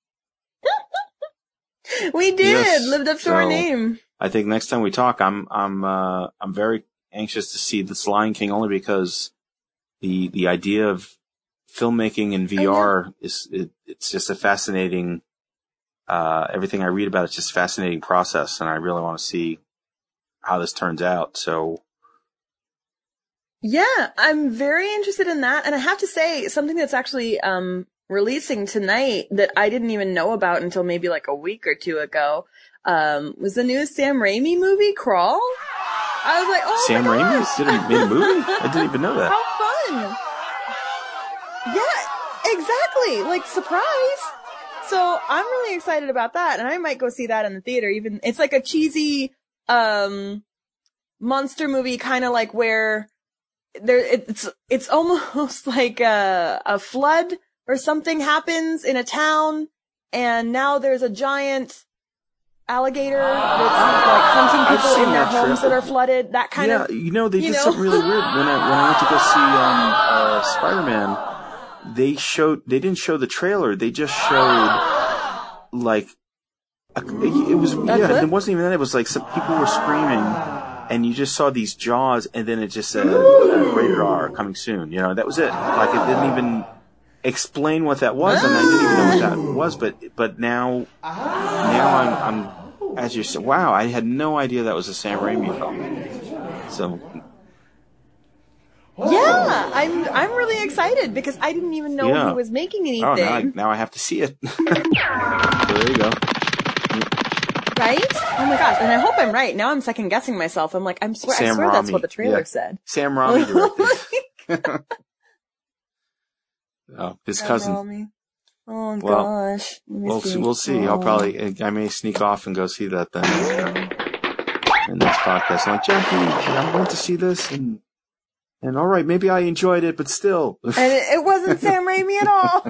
We did! Yes, Lived up to our so- name. I think next time we talk, I'm, I'm, uh, I'm very anxious to see this Lion King only because the, the idea of filmmaking in V R is, it, it's just a fascinating, uh, everything I read about it's just a fascinating process, and I really want to see how this turns out. So, Yeah, I'm very interested in that. And I have to say, something that's actually um releasing tonight that I didn't even know about until maybe like a week or two ago um was the new Sam Raimi movie, Crawl. I was like, oh Sam my Raimi gosh. did a, made a movie? I didn't even know that. How fun! Yeah, exactly. Like, surprise. So I'm really excited about that, and I might go see that in the theater. Even it's like a cheesy um monster movie, kind of like where there it's it's almost like a a flood or something happens in a town, and now there's a giant alligator that's like hunting I've people seen in their that homes that trailer. are flooded. That kind yeah, of you know, they you did know? something really weird when I when I went to go see um uh Spider-Man. They showed they didn't show the trailer. They just showed like a, it was That's yeah. it? It wasn't even that. It was like some people were screaming, and you just saw these jaws, and then it just said uh, rated R coming soon. You know, that was it. Like it didn't even explain what that was, and I didn't even know what that was. But but now now I'm I'm as you said. Wow, I had no idea that was a Sam Raimi film. So. Yeah, I'm I'm really excited because I didn't even know Yeah. he was making anything. Oh, now I, now I have to see it. So there you go. Right? Oh my gosh! And I hope I'm right. Now I'm second guessing myself. I'm like, I'm swear, I Sam swear that's Raimi, what the trailer yeah. said. Sam Raimi directed. Oh, his cousin. Rami. Oh Well, gosh. Let me We'll see. We'll see. I'll Oh. probably. I may sneak off and go see that then. In this podcast, I'm like Jackie, I went to see this, and and all right, maybe I enjoyed it, but still. And it, it wasn't Sam Raimi at all.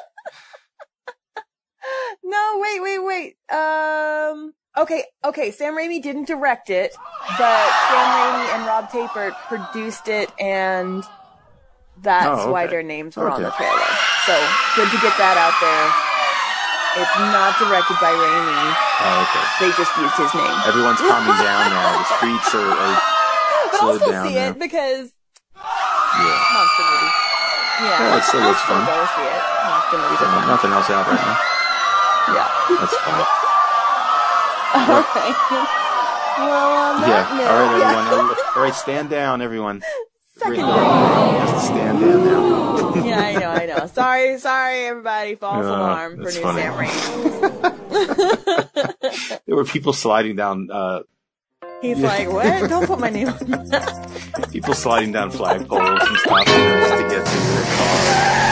No, wait, wait, wait. Um, okay, okay. Sam Raimi didn't direct it, but Sam Raimi and Rob Tapert produced it, and that's Oh, okay. why their names were on Okay. the trailer. So good to get that out there. It's not directed by Raimi. Oh, okay. They just used his name. Everyone's calming down now. The streets are, are But I'll slowed still down see now. it because Yeah. monster movie. Yeah, Yeah, it still I'll looks fun. Go see it. Monster movies are Uh, fun. nothing else out right now. Yeah. That's fine. All right. Well, on that Yeah. note, All right, yeah. everyone. All right, stand down, everyone. Second Everyone has to stand down now. Yeah, I know, I know. Sorry, sorry, everybody. False Yeah, alarm for that's new funny. Sam Raimi. There were people sliding down uh, He's Yeah. like, what? Don't put my name on that. People sliding down flagpoles and stuff you know, just to get to their car.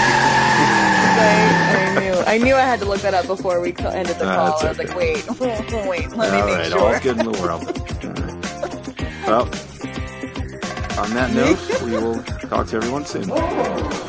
I, I knew. I knew I had to look that up before we ca- ended the No, call. that's I was like, okay. wait, wait, let All me make right, sure. all's good in the world. All right. Well, on that note, we will talk to everyone soon.